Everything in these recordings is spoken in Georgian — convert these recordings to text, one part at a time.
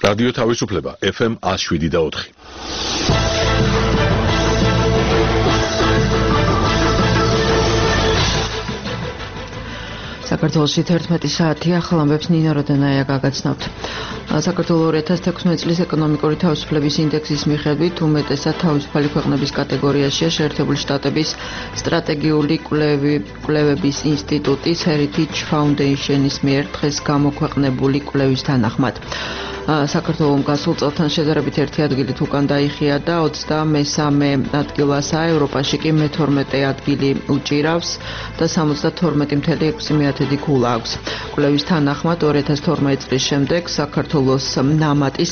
რადიო თავისუფლება FM 107.4. საქართველოში 11 საათია, ახალამბებს ნინო როდანაია გაგაცნობთ. საქართველოს 2016 წლის ეკონომიკური თავისუფლების ინდექსის მიხედვით უმეტესად თავისუფალი ქვეყნების კატეგორიაშია შეერთებული შტატების სტრატეგიული კვლევების ინსტიტუტის Heritage Foundation-ის მიერ დღეს გამოქვეყნებული კვლევის თანახმად. საქართველოს გასულ წელთან შედარებით ერთი ადგილით უკან დაიხია და 23-მე ადგილასაა, ევროპაში კი მე-12 ადგილი უჭირავს და 72.6 ქულა აქვს. კვლევის თანახმად 2012 წლის შემდეგ საქართველოს ნამატი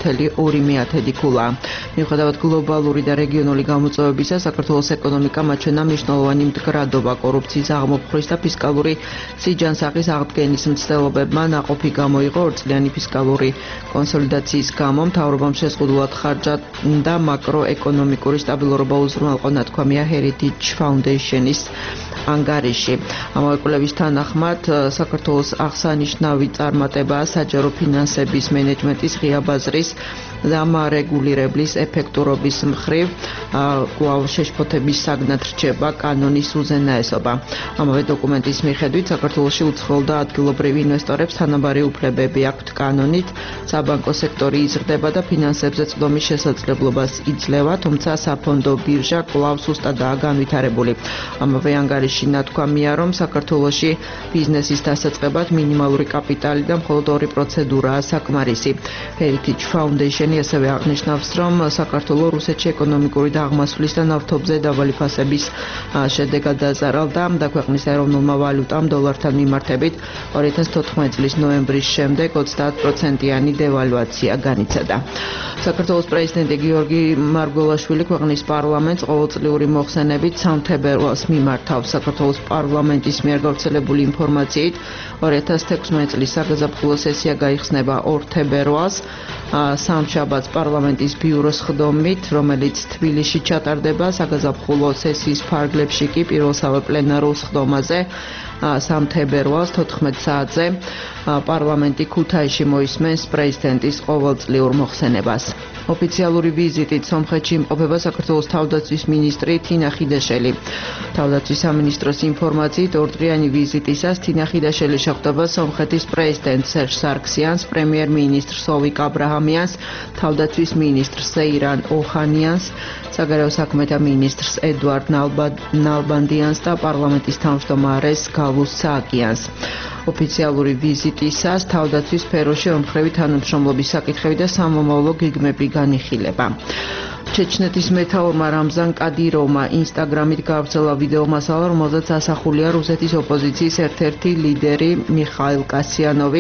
3.2 ქულაა. მიუხედავად გლობალური და რეგიონული გამოწვევებისა, საქართველოს ეკონომიკა მაჩვენა მნიშვნელოვანი მდგრადობა კორუფციის აღმოფხვრის და ფისკალური სიჯანსაღის აღდგენის მცდელობებმა ნაყოფი გამოიღო ორწლიანი ფისკალური კონსოლიდაციის გამო მთავრობამ შეზღუდულად ხარჯად და მაკროეკონომიკური სტაბილურობა უზრუნველყო, ნათქვამია Heritage Foundation-ის ანგარიში. ამავე კვლევის თანახმად საქართველოს აღსანიშნავი წარმატებაა საჯარო ფინანსების მენეჯმენტის ღია ბაზრის და მარეგულირებლის ეფექტურობის მხრივ კვლავ შეშფოთების საგნად რჩება კანონის უზენაესობა. ამავე დოკუმენტის მიხედვით საქართველოში უცხოელ და ადგილობრივ ინვესტორებს თანაბარი უფლებები აქვთ კანონით, საბანკო სექტორი იზრდება და ფინანსებზე წვდომის შესაძლებლობას იძლევა, თუმცა საფონდო ბირჟა კვლავ სუსტადაა განვითარებული. ამავე ანგარიში ნათქვამია, რომ საქართველოში ბიზნესის დასაწყებად მინიმალური კაპიტალი და მხოლოდ 2 პროცედურაა საკმარისი. Heritage Foundation ასევე აღნიშნავს, რომ საქართველოს რუსეთში ეკონომიკური დაღმასვლის და ნავთობზე დაბალი ფასების შედეგად დაზარალდა და ქვეყნის ეროვნულმა ვალუტამ დოლართან მიმართებით 2014 წლის ნოემბრის შემდეგ 30%-იანი დევალვაცია განიცადა. საქართველოს პრეზიდენტი გიორგი მარგველაშვილი ქვეყნის პარლამენტს ყოველწლიური მოხსენებით 3 თებერვალს მიმართავს. საქართველოს პარლამენტის მიერ გავრცელებული ინფორმაციით 2016 წლის საგაზაფხულო სესია გაიხსნება 2 თებერვალს სამშაბათს პარლამენტის ბიუროს ხდომით, რომელიც თბილისში ჩატარდება. საგაზაფხულო სესიის ფარგლებში კი პირველსავე პლენარულ ხდომაზე 3 თებერვალს 14 საათზე პარლამენტი ქუთაისში მოისმენს პრეზიდენტის ყოველწლიურ მოხსენებას. ოფიციალური ვიზიტით სომხეთში იმყოფება საქართველოს თავდაცვის მინისტრი თინა ხიდაშელი. თავდაცვის სამინისტროს ინფორმაციით 2 დღიანი ვიზიტისას თინა ხიდაშელი შეხვდება სომხეთის პრეზიდენტ სერჟ სარქსიანს, პრემიერ-მინისტრ სოვიკ აბრაჰამიანს, თავდაცვის მინისტრ სეირან ოჰანიანს, საგარეო საქმეთა მინისტრს ედუარდ ნალბანდიანს და პარლამენტის თავმჯდომარეს გალუს სააკიანს. ოფიციალური ვიზიტისას თავდაცვის სფეროში ორმხრივი თანამშრომლობის საკითხები და სამომავლო გეგმები განიხილება. ჩეჩნეთის მეთაურმა რამზან კადიროვმა ინსტაგრამით გავრცელა ვიდეო მასალა, რომელზეც ასახულია რუსეთის ოპოზიციის ერთ-ერთი ლიდერი მიხაილ კასიანოვი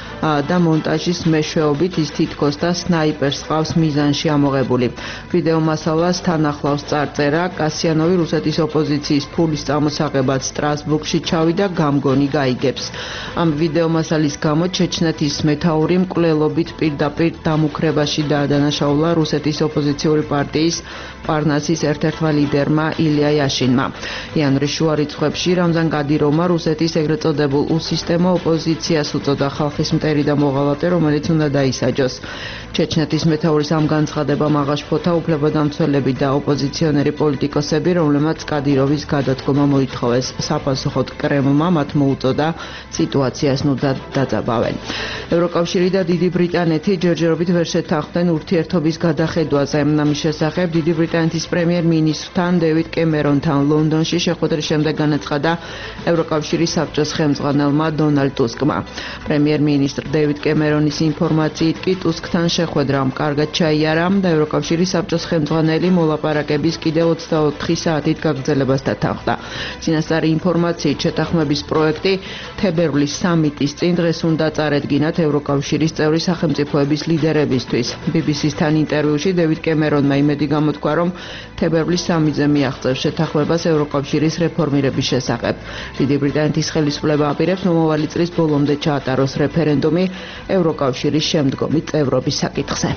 და მონტაჟის მეშვეობით ის თითქოს და სნაიპერს ყავს მიზანში ამოღებული. ვიდეო მასალას თან ახლავს წარწერა: კასიანოვი რუსეთის ოპოზიციის ფულის წამოსაღებად სტრასბურგში ჩავიდა, გამგონი გაიგებს. ამ ვიდეო მასალის გამო ჩეჩნეთის მეთაური მკვლელობით პირდაპირ დამუქრებაში დაადანაშაულა რუსეთის ოპოზიციური პარტიის პარნასის ერთ-ერთმა ლიდერმა ილია იაშინმა. იანვრის შუა რიცხვებში რამზან კადიროვმა რუსეთის ეგრეთ წოდებულ უსისტემო ოპოზიციას უწოდა ხალხის მტერი და მოღალატე, რომელიც უნდა დაისაჯოს. ჩეჩნეთის მეთაურის ამ განცხადებამ აღაშფოთა უფლებადამცველები და ოპოზიციონერი პოლიტიკოსები, რომლებმაც კადიროვის გადადგომა მოითხოვეს. საპასუხოდ კრემლმა მათ მოუწოდა სიტუაციას ნუდად დაძაბავენ. ევროკავშირი და დიდი ბრიტანეთი ჯერჯერობით ვერ შეთანხმდნენ ურთიერთობის გადახედვაზე. ამის შესახებ დიდი ბრიტანეთის პრემიერ-მინისტრთან დევიდ კემერონთან ლონდონში შეხვედრის შემდეგ განაცხადა ევროკავშირის საბჭოს ხელმძღვანელმა დონალდ ტუსკმა. პრემიერ-მინისტრ დევიდ კემერონის ინფორმაციით კი ტუსკთან შეხვედრამ კარგად ჩაიარა და ევროკავშირის საბჭოს ხელმძღვანელი მოლაპარაკების კიდევ 24 საათით გაგრძელებას დათანხმდა. წინასწარი ინფორმაციით შეთანხმების პროექტი თებერვლის სამიტის წინ დღეს უნდა წარედგინათ ევროკავშირის წევრი სახელმწიფოების ლიდერებისთვის. BBC-თან ინტერვიუში დევიდ კემერონმა იმედი გამოთქვა, რომ თებერვლის სამიტზე მიაღწევს შეთანხმებას ევროკავშირის რეფორმირების შესახებ. დიდი ბრიტანეთის ხელისუფლება აპირებს მომავალი წლის ბოლომდე ჩაატაროს რეფერენდუმი ევროკავშირის შემდგომი წევრობის საკითხზე.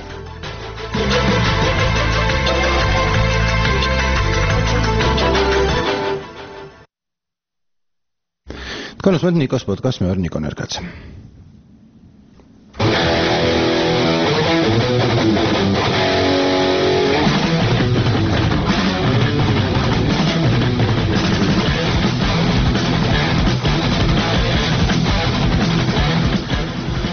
Konusmet Nikos podcast, me Nikon Erkats.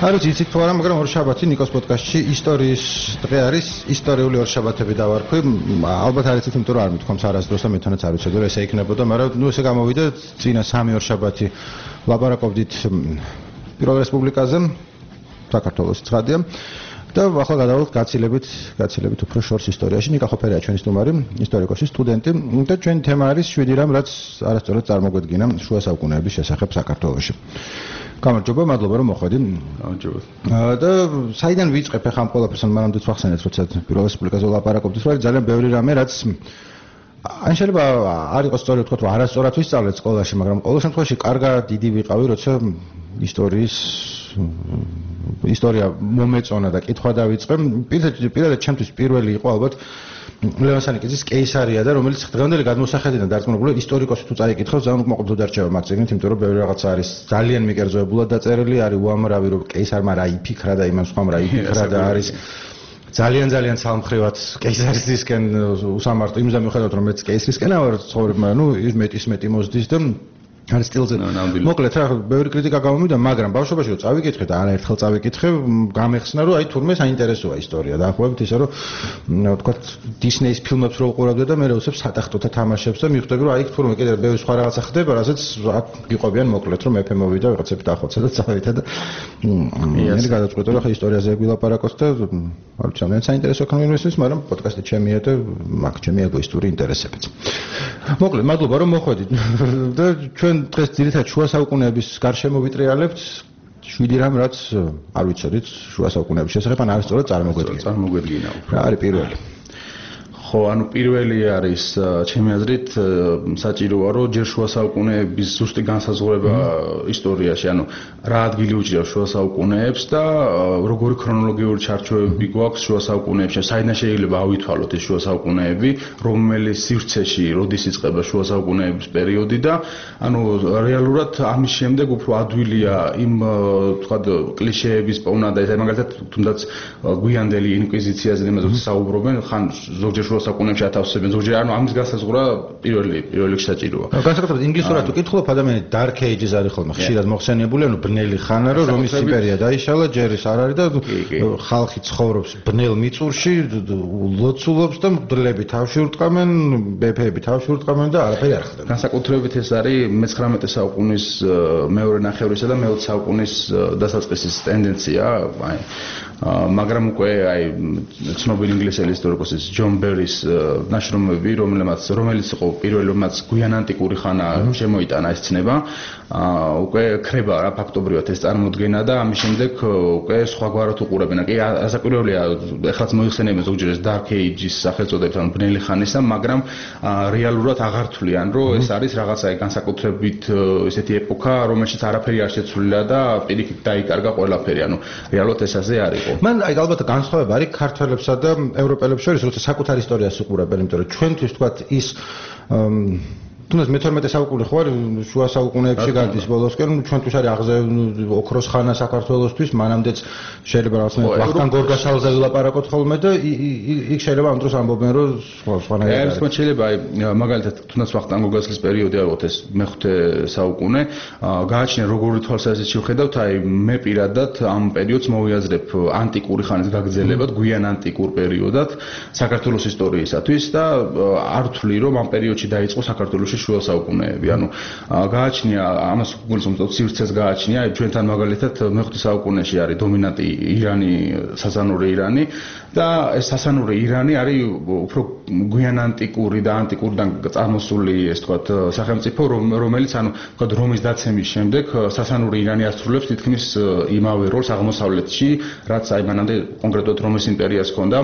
არის იცით თუ არა, მაგრამ ორი შაბათი ნიკოს პოდკასტში ისტორიის დღე არის, ისტორიული ორი შაბათები დავარქვი. ალბათ არ იცით, იმიტომ რომ არ მithქვამს არასდროს და მეთონაც არ ვიცოდი, რომ ესე იქნებოდა, მაგრამ ესე გამოვიდა წინა 3 ორი შაბათი ლაპარაკობდით პირველ რესპუბლიკაზე, საქართველოს ცხადია. და ახლა გადავვალთ გაცილებით უფრო შორს ისტორიაში. ნიკა ხოფერია ჩვენი სტუმარი, ისტორიკოსი, სტუდენტი და ჩვენი თემა არის 7 რამ, რაც არასწორად წარმოგვედგინა შუა საუკუნეების შესახებ საქართველოში. გამარჯობა, მადლობა რომ მოხვედი. გამარჯობა. და საიდან ვიწყებ ახლა ამ ყველაფერს, მანამდე ვახსენეთ, როცა პირველ რესპუბლიკაზე ვლაპარაკობდით, რომ არის ძალიან ბევრი რამე, რაც ან შეიძლება არ იყოს სწორი ვთქვათ, რომ არასწორად ვისწავლეთ სკოლაში, მაგრამ ყოველ შემთხვევაში კარგად დიდი ვიყავი, როცა ისტორია მომეწონა და კითხვა დავიწყე. პირადად ჩემთვის პირველი იყო ალბათ ლევან სანიკიძის კეისარია და რომელიც დღევანდელი გადმოსახედიდან დარწმუნებული ისტორიკოსი თუ წაიკითხავს, ძალიან უკმაყოფილო დარჩება მაგ წიგნით, იმიტომ რომ ბევრი რაღაცა არის ძალიან მიკერძოებულად დაწერილი, არის უამრავი რომ კეისარმა რა იფიქრა და იმან სხვამ რა იფიქრა და არის ძალიან ცალმხრივად კეისარისისკენ უსამართლო იმის მიუხედავად რომ მეც კეისრისკენა ვარ ცხოვრება, მაგრამ მეტი მოსდის და არის სტილზე. მოკლედ რა, ბევრი კრიტიკა გამომიდა, მაგრამ ბავშვობაში რომ წავიკითხე და არაერთხელ წავიკითხე, გამეხსნა რომ აი თურმე საინტერესოა ისტორია. დაახლოებით ისე რომ ვთქვათ დისნეის ფილმებს რო უყურავდე და მე როუსებ სატახტოთა თამაშებს და მიხვდები რომ აი თურმე კიდე ბევრი სხვა რაღაცა ხდება, რასაც გიყვებიან მოკლედ რომ მეფე მოვიდა რაღაცები დაახოცა და წავიდა და მე გადაწყვეტე რომ ხა ისტორიაზე გვილაპარაკოთ და არ ვიცი, მე საინტერესო კონვერსიის, მაგრამ პოდკასტი ჩემია და მაგ ჩემი ეგოისტური ინტერესებიც. მოკლედ, მადლობა რომ მოხვედით და ჩვენ დღეს ძირითადად შუა საუკუნეების გარშემო ვიტრიალებთ 7 რამ, რაც არ ვიცოდით შუა საუკუნეების შესახებ, ან არასწორად წარმოგვედგინა. რა არის პირველი? ხო, ანუ პირველი არის ჩემი აზრით საჭიროა რომ ჯერ შუა საუკუნეების ზუსტი განსაზღვრება ისტორიაში, ანუ რა ადგილი უჭირავს შუა საუკუნეებს და როგორი ქრონოლოგიური ჩარჩოებები გვაქვს შუა საუკუნეებში, საიდან შეიძლება ავითვალოთ ეს შუა საუკუნეები, რომელი სივრცეში, როდის იწყება შუა საუკუნეების პერიოდი და ანუ რეალურად ამის შემდეგ უფრო ადვილია იმ თქვა კლიშეების პოვნა და ეს მაგალითად თუნდაც გვიანდელი ინკვიზიციაზე იმაზე საუბრობენ, ხან ზოგჯერ საუკუნეებში ათავსებენ, ზოგჯერ ანუ ამის განსაზღვრა პირველი საჭიროა. განსაკუთრებით ინგლისურად თუ კითხულობ, ადამიანი dark ages არის ხოლმე ხშირად მოხსენიებული, ანუ ბნელი ხანა, რომ რომის იმპერია დაიშალა, ჯერ ის არ არის და ხალხი ცხოვრობს ბნელ მიწურში, ლოცულობს და მღვდლები თავში ურტყამენ, მეფეები თავში ურტყამენ და არაფერი არ ხდება. განსაკუთრებით ეს არის მე-19 საუკუნის მეორე ნახევრისა და მე-20 საუკუნის დასაწყისის ტენდენცია, აი მაგრამ უკვე აი ცნობილი ინგლისელი ისტორიკოსის ჯონ ბერის ნაშრომები, რომელიც იყო პირველი, რომელიც გვიან ანტიკური ხანა შემოიტანა ეს ცნება, უკვე ქრება რა ფაქტობრივად ეს წარმოდგენა და ამის შემდეგ უკვე სხვაგვარად უყურებენ. კი, ასაკვირველია, ეხლაც მოიხსენებენ ზოგჯერ ეს dark ages სახელწოდებით, ანუ ბნელი ხანისა, მაგრამ რეალურად აღარ თვლიან, რომ ეს არის რაღაცა განსაკუთრებით ესეთი ეპოქა, რომელშიც არაფერი არ შეცვლილა და პირიქით დაიკარგა ყველაფერი. ანუ რეალურად ეს ასე არის. მან აი ალბათ განსხვავება არის ქართველებსა და ევროპელებს შორის, როცა საკუთარ ისტორიას უყურებენ, იმიტომ რომ ჩვენთვის თქვათ ის თუნდაც მე-12 საუკუნე ხო არის შუა საუკუნეებში გარდის ბოლოსკენ, ჩვენთვის არის აღზე ოქროს ხანა საქართველოსთვის, მანამდეც შეიძლება რაღაცნაირად ვახტანგ გორგასალზე ვილაპარაკოთ ხოლმე და იქ შეიძლება ამ დროს ამბობენ რომ სხვანაირად არის. ეს შეიძლება აი მაგალითად თუნდაც ვახტანგ გორგასალის პერიოდი არის ეს მე-5 საუკუნე, გააჩნია როგორი თვალსაზრისით შევხედავთ, აი მე პირადად ამ პერიოდს მოვიაზრებ ანტიკური ხანის გაგრძელებად, გვიან ანტიკურ პერიოდად საქართველოს ისტორიისათვის და არ ვთვლი რომ ამ პერიოდში დაიწყო საქართველოს შუა საუკუნეები. ანუ გააჩნია ამას გულისხმობთ სივრცეს გააჩნია, ჩვენთან მაგალითად მე-5 საუკუნეში არის დომინანტი ირანი, სასანური ირანი და ეს სასანური ირანი არის უფრო გვიან ანტიკური და ანტიკურიდან წარმოსული ეს თქვათ სახელმწიფო, რომელიც ანუ თქვათ რომის დაცემის შემდეგ სასანური ირანი ასრულებს თითქმის იმავე როლს აღმოსავლეთში, რაც აი მანამდე კონკრეტულად რომის იმპერიას ჰქონდა.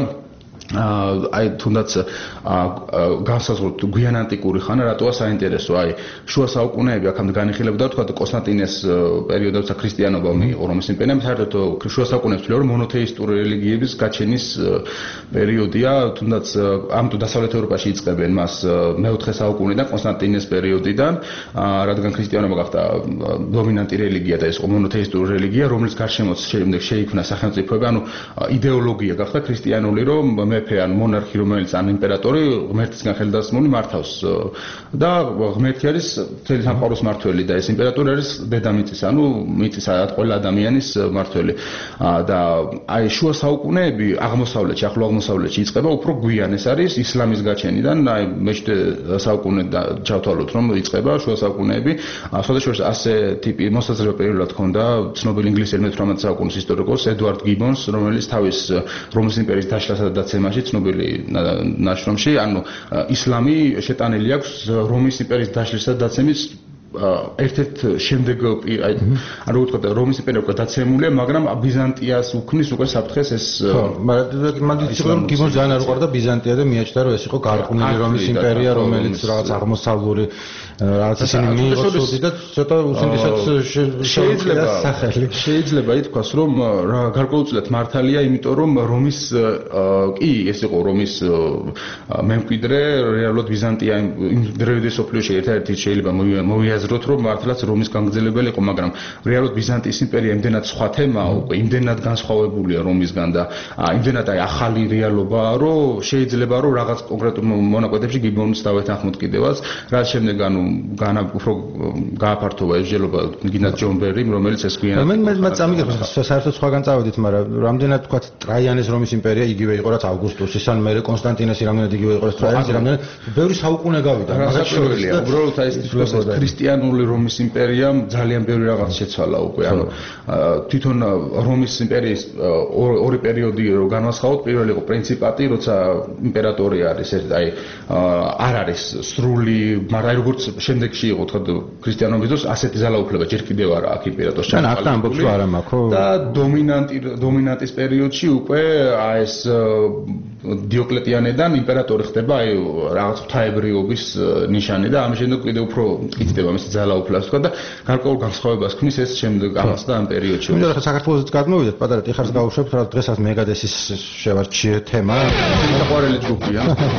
აი თუნდაც განსაზღვროთ გვიან ანტიკური ხანა რატოა საინტერესო, აი შუა საუკუნეები აქამდე განიხილებოდა თქვა კონსტანტინეს პერიოდში, როცა ქრისტიანობა მიიღო რომის იმპერიამ, საერთოდ შუა საუკუნეებში რომ მონოთეისტური რელიგიების გაჩენის პერიოდია, თუნდაც ამიტომ დასავლეთ ევროპაში იწყებენ მას მე-4 საუკუნიდან კონსტანტინეს პერიოდიდან, რადგან ქრისტიანობა გახდა დომინანტი რელიგია და ეს მონოთეისტური რელიგია, რომლის გარშემოც შემდეგ შეიქმნა სახელმწიფოები, ანუ იდეოლოგია გახდა ქრისტიანული, რომ მეფე ან მონარქი, რომელიც ან იმპერატორი ღმერთისგან ხელდასმული მართავს და ღმერთი არის მთელი სამყაროს მართველი და ეს იმპერატორი არის დედამიწის, ანუ მიწის ყველა ადამიანის მართველი. და აი შუა საუკუნეები აღმოსავლეთში, ახლო აღმოსავლეთში იწყება უფრო გვიან, ეს არის ისლამის გაჩენიდან, აი მე-17 საუკუნე ჩავთვალოთ, რომ იწყება შუა საუკუნეები. სხვადასხვა ასე ტიპი მოსაზრება პირველად ჰქონდა ცნობილი ინგლისელი მე-18 საუკუნის ისტორიკოს ედვარდ გიბონს, რომელიც თავის რომის იმპერიის დაშლასა და დაცემაში ცნობილი ნაშრომში, ანუ ისლამი შეტანილი აქვს რომის იმპერიის დაშლისა და დაცემის ერთ-ერთ შემდეგ აი ანუ ვთქვათ რომის იმპერია უკვე დაცემულია, მაგრამ ბიზანტიას უქმნის უკვე საფრთხეს ეს მაგრამ გიბონს ძალიან არ უყვარდა ბიზანტია და მიაჩნდა რომ ეს იყო გარყვნილი რომის იმპერია, რომელიც რაღაც აღმოსავლური რაღაც ისინი მიიღოს და ცოტა უსინდისად შეიძლება ითქვას რომ გარკვეულწილად მართალია, იმიტომ რომ რომის კი ეს იყო რომის მემკვიდრე, რეალურად ბიზანტია იმ დროინდელი სოფლიოში ერთ-ერთი შეიძლება მოვიაზროთ რომ მართლაც რომის განგრძელებელი იყო, მაგრამ რეალურად ბიზანტიის იმპერია იმდენად სხვა თემაა, უკვე იმდენად განსხვავებულია რომისგან და იმდენად აი ახალი რეალობაა, რომ შეიძლება რომ რაღაც კონკრეტულ მონაკვეთებში გიბონის დავეთანხმოთ კიდევაც, რაც შემდეგ ანუ უფრო გააფართოვა ეს ჯელობა გინდათ ჯონ ბერიმ, რომელიც ეს გვიანად მე წამიგებ საერთოდ სხვაგან წავედით, მაგრამ რამდენად თქვა ტრაიანეს რომის იმპერია იგივე იყო რაც ავგუსტუსის, ან მე კონსტანტინესი რამდენად იგივე იყო რაც ტრაიანეს, რამდენად ბევრი საუკუნე გავიდა. რაღაცეულია. უბრალოდ აი ეს ქრისტიანული რომის იმპერიამ ძალიან ბევრი რაღაც შეცვალა უკვე. ანუ თვითონ რომის იმპერიის ორი პერიოდი რო განვასხვაოთ, პირველი იყო პრინციპატი, როცა იმპერატორი არის, აი არ არის სრული, მაგრამ აი როგორც შემდეგში იყო თქვა ქრისტიანობის დროს ასეთი ძალაუფლება ჯერ კიდევ არ აქვს იმპერატორს ჩამოყალიბებული. ან აქ ამბობს რომ არა მაქვს. და დომინანტის პერიოდში უკვე აი ეს დიოკლეტიანედან იმპერატორი ხდება აი რაღაც ღვთაებრიობის ნიშანი და ამის შემდეგ კიდევ უფრო მტკიცდება მისი ძალაუფლებას თქვა და გარკვეულ განსხვავებას ქმნის ეს შემდეგ ამას და ამ პერიოდში. მე რა საქართველოსაც გადმოვიდეთ, პატარა ტიხარს გავუშვებთ, რა დღესაც მეგადესის შევარჩიე თემა. საყვარელი ჯგუფია.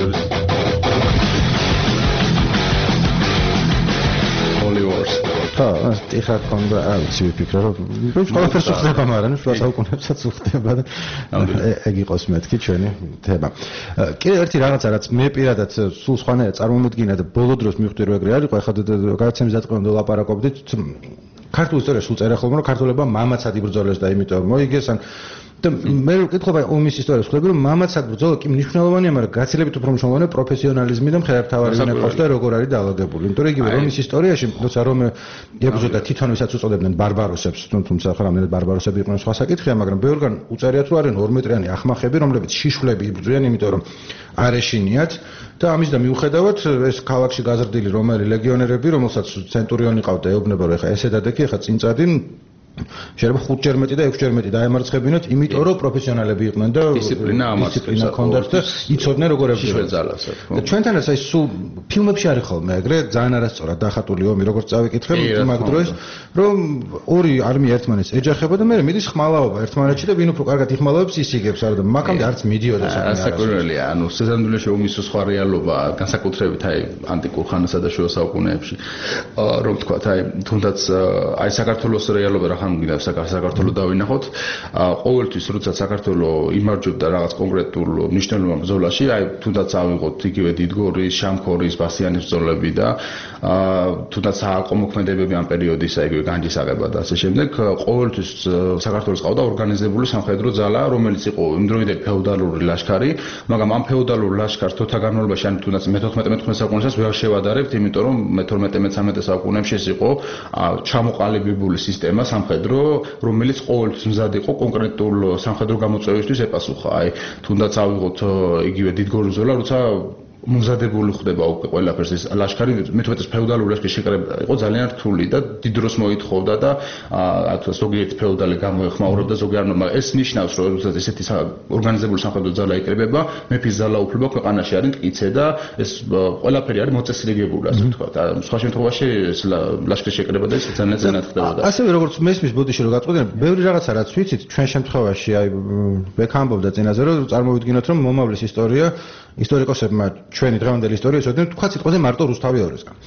ხო, ტიხარ კონდა, ვიცი ვიფიქრე რომ ყველაფერს უხდება, მაგრამ შუა საუკუნეებსაც უხდება და ეგ იყოს მეთქი ჩვენი თემა. კიდევ ერთი რაღაცა, რაც მე პირადად სულ სხვანაირად წარმომედგინა და ბოლო დროს მივხვდი რომ ეგრე არ იყო, ეხლა გადაცემის დაწყებამდე ვლაპარაკობდით, ქართულ ისტორიაში სულ წერა ხოლმე რომ ქართველებმა მამაცად იბრძოლეს და იმიტომ მოიგეს ან და მე ვკითხავ აი ომის ისტორიას ხვდები რომ მამაცად ბრძოლა კი მნიშვნელოვანია, მაგრამ გაცილებით უფრო მნიშვნელოვანია პროფესიონალიზმი და მხედართმთავარი ვინ აქვს და როგორ არის დაალაგებული. იმიტომ რომ იგივე რომის ისტორიაში, როცა რომე ებრძოდა თვითონ ვისაც უწოდებდნენ ბარბაროსებს, თუმცა ახლა რამდენად ბარბაროსები იყვნენ სხვა საკითხია, მაგრამ ბევრგან უწერიათ რომ არიან 2 მეტრიანი ახმახები, რომლებიც შიშვლები იბრძვიან, იმიტომ რომ არ ეშინიათ და ამის და მიუხედავად ეს ქალაქში გაზრდილი რომელი ლეგიონერები, რომელსაც ცენტურიონი ყავდა, ეუბნება რომ ეხა ესე დადექი, ეხა წინწადი შეიძლება 5-ჯერ მეტი და 6-ჯერ მეტი დაემარცხებინოთ, იმიტომ რომ პროფესიონალები იყვნენ და დისციპლინა ჰქონდათ და იცოდნენ როგორ ებრძოლა. და ჩვენთანაც აი სულ ფილმებში არის ხოლმე ეგრე, ძალიან არასწორად დახატული ომი, როგორც წავიკითხებ იმ დროს, რომ ორი არმია ერთმანეთს ეჯახება და მე მიდის ხმალაობა ერთმანეთში და ვინ უფრო კარგად იხმალავებს ის იგებს, არა და მაქამდე არც მიდიოდა საქმე. საკურველია, ანუ სეზამბილეში ომის სხვა რეალობა, განსაკუთრებით აი ანტიკურ ხანასა და შუა საუკუნეებში, რომ თქვა, აი თუნდაც აი საქართველოს რეალობა რა გინდა საქართველოს დავინახოთ, ყოველთვის როცა საქართველოს იმარჯვებდა რაღაც კონკრეტულ მნიშვნელოვან ბრძოლაში, აი თუნდაც ავიღოთ იგივე დიდგორის, შამქორის, ბასიანის ბრძოლები და თუნდაც სააკომოქმედებები ამ პერიოდის, აი იგივე განჯისაღება და ასე შემდეგ, ყოველთვის საქართველოს ყავდა ორგანიზებული სამხედრო ძალა, რომელიც იყო იმ დროინდელი ფეოდალური ლაშქარი, მაგრამ ამ ფეოდალურ ლაშქარს თოთა განმავლობაში, ან თუნდაც მე-14-15 საუკუნესაც ვერ შევადარებთ, იმიტომ რომ მე-12-13 საუკუნეებში ეს იყო ჩამოყალიბებული სისტემა სამხედრო, რომელიც ყოველთვის მზად იყო კონკრეტულ სამხედრო გამოწვევისთვის ეპასუხა. აი, თუნდაც ავიღოთ იგივე დიდგორის ბრძოლა, როცა მომზადებული ხდება უკვე ყველაფერს ეს ლაშქარი, მე-13 ფეოდალური ლაშქრის შეკრება იყო ძალიან რთული და დიდ დროს მოითხოვდა და ზოგიერთი ფეოდალი გამოეხმაურებდა, ზოგიერთი არ, მაგრამ ეს ნიშნავს, რომ როდესაც ესეთი ორგანიზებული სამხედრო ძალა იკრებება, მეფის ძალაუფლება ქვეყანაში არის მტკიცე და ეს ყველაფერი არის მოწესრიგებული, ასე ვთქვათ. სხვა შემთხვევაში ეს ლაშქრის შეკრება და ეს ძალიან ხდებოდა. ასევე როგორც მესმის ბოდიში რომ გაწყვეტენ, ბევრი რაღაცა რაც ვიცით, ჩვენ შემთხვევაში აი ბექ ამბობდა წინაზე, რომ წარმოვიდგინოთ, რომ მომავლის ისტორია ისტორიკოსებმა ჩვენი დღევანდელი ისტორია ეცოდნენ თქვა სიტყვაზე მარტო რუსთავი ორესგან.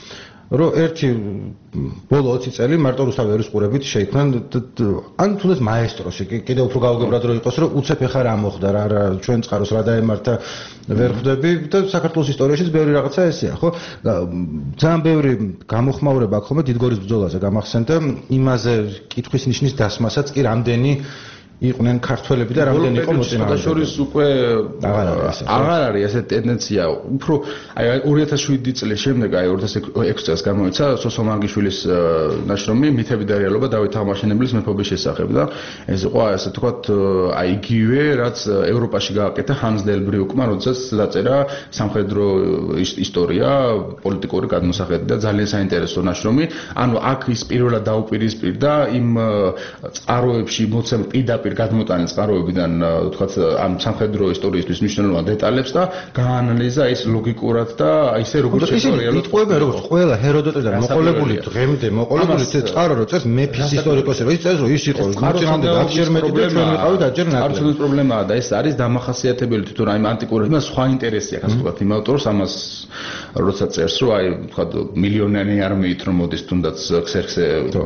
რომ ერთი ბოლო 20 წელი მარტო რუსთავი ერისყურებით შეიქმნან ან თუნდაც მაესტროსი კიდევ უფრო გაუგებრად რო იყოს რომ უცებ ეხა რა მოხდა რა ჩვენ წყაროს რა დაემართა ვერ ხვდები და საქართველოს ისტორიაშიც ბევრი რაღაცა ესეა ხო ძალიან ბევრი გამოხმაურება აქვს ხოლმე დიდგორის ბრძოლაზე გამახსენდა იმაზე კითხვის ნიშნის დასმასაც კი რამდენი იყვნენ ქართველები და რამდენი იყო მოწინააღმდეგე. შორის უკვე აღარ არის ესეთი ტენდენცია. უფრო აი 2007 წლის შემდეგ აი 2006 წელს გამოიცა სოსო მანგიშვილის ნაშრომი მითები და რეალობა დავით აღმაშენებლის მეფობის შესახებ და ეს იყო ასე თქვათ აი იგივე რაც ევროპაში გააკეთა ჰანს დელბრიუკმა, როდესაც დაწერა სამხედრო ისტორია, პოლიტიკური გადმოსახედი და ძალიან საინტერესო ნაშრომი. ანუ აქ ის პირველად დაუპირისპირდა იმ წყაროებში მოცემ პირდაპირ გადმოტანილ წყაროებიდან თქვათ ამ სამხედრო ისტორიისთვის მნიშვნელოვან დეტალებს და გაანალიზა ის ლოგიკურად და ისე როგორც რეალურად იტყვებენ როგორც ყველა ჰეროდოტიდან მოყოლებული დღემდე მოყოლებული წყარო რო წერს მეფის ისტორიკოსი რო ის წერს რომ ის იყო მოწინააღმდეგე აღჯერ მეტი და ჩვენ ვიყავით აღჯერ ნაკლები აბსოლუტური პრობლემაა და ეს არის დამახასიათებელი თვითონ აი ანტიკურ იმას სხვა ინტერესი აქვს თქვათ იმ ავტორს ამას როცა წერს რომ აი თქვათ მილიონიანი არმიით რომ მოდის თუნდაც ქსერქსე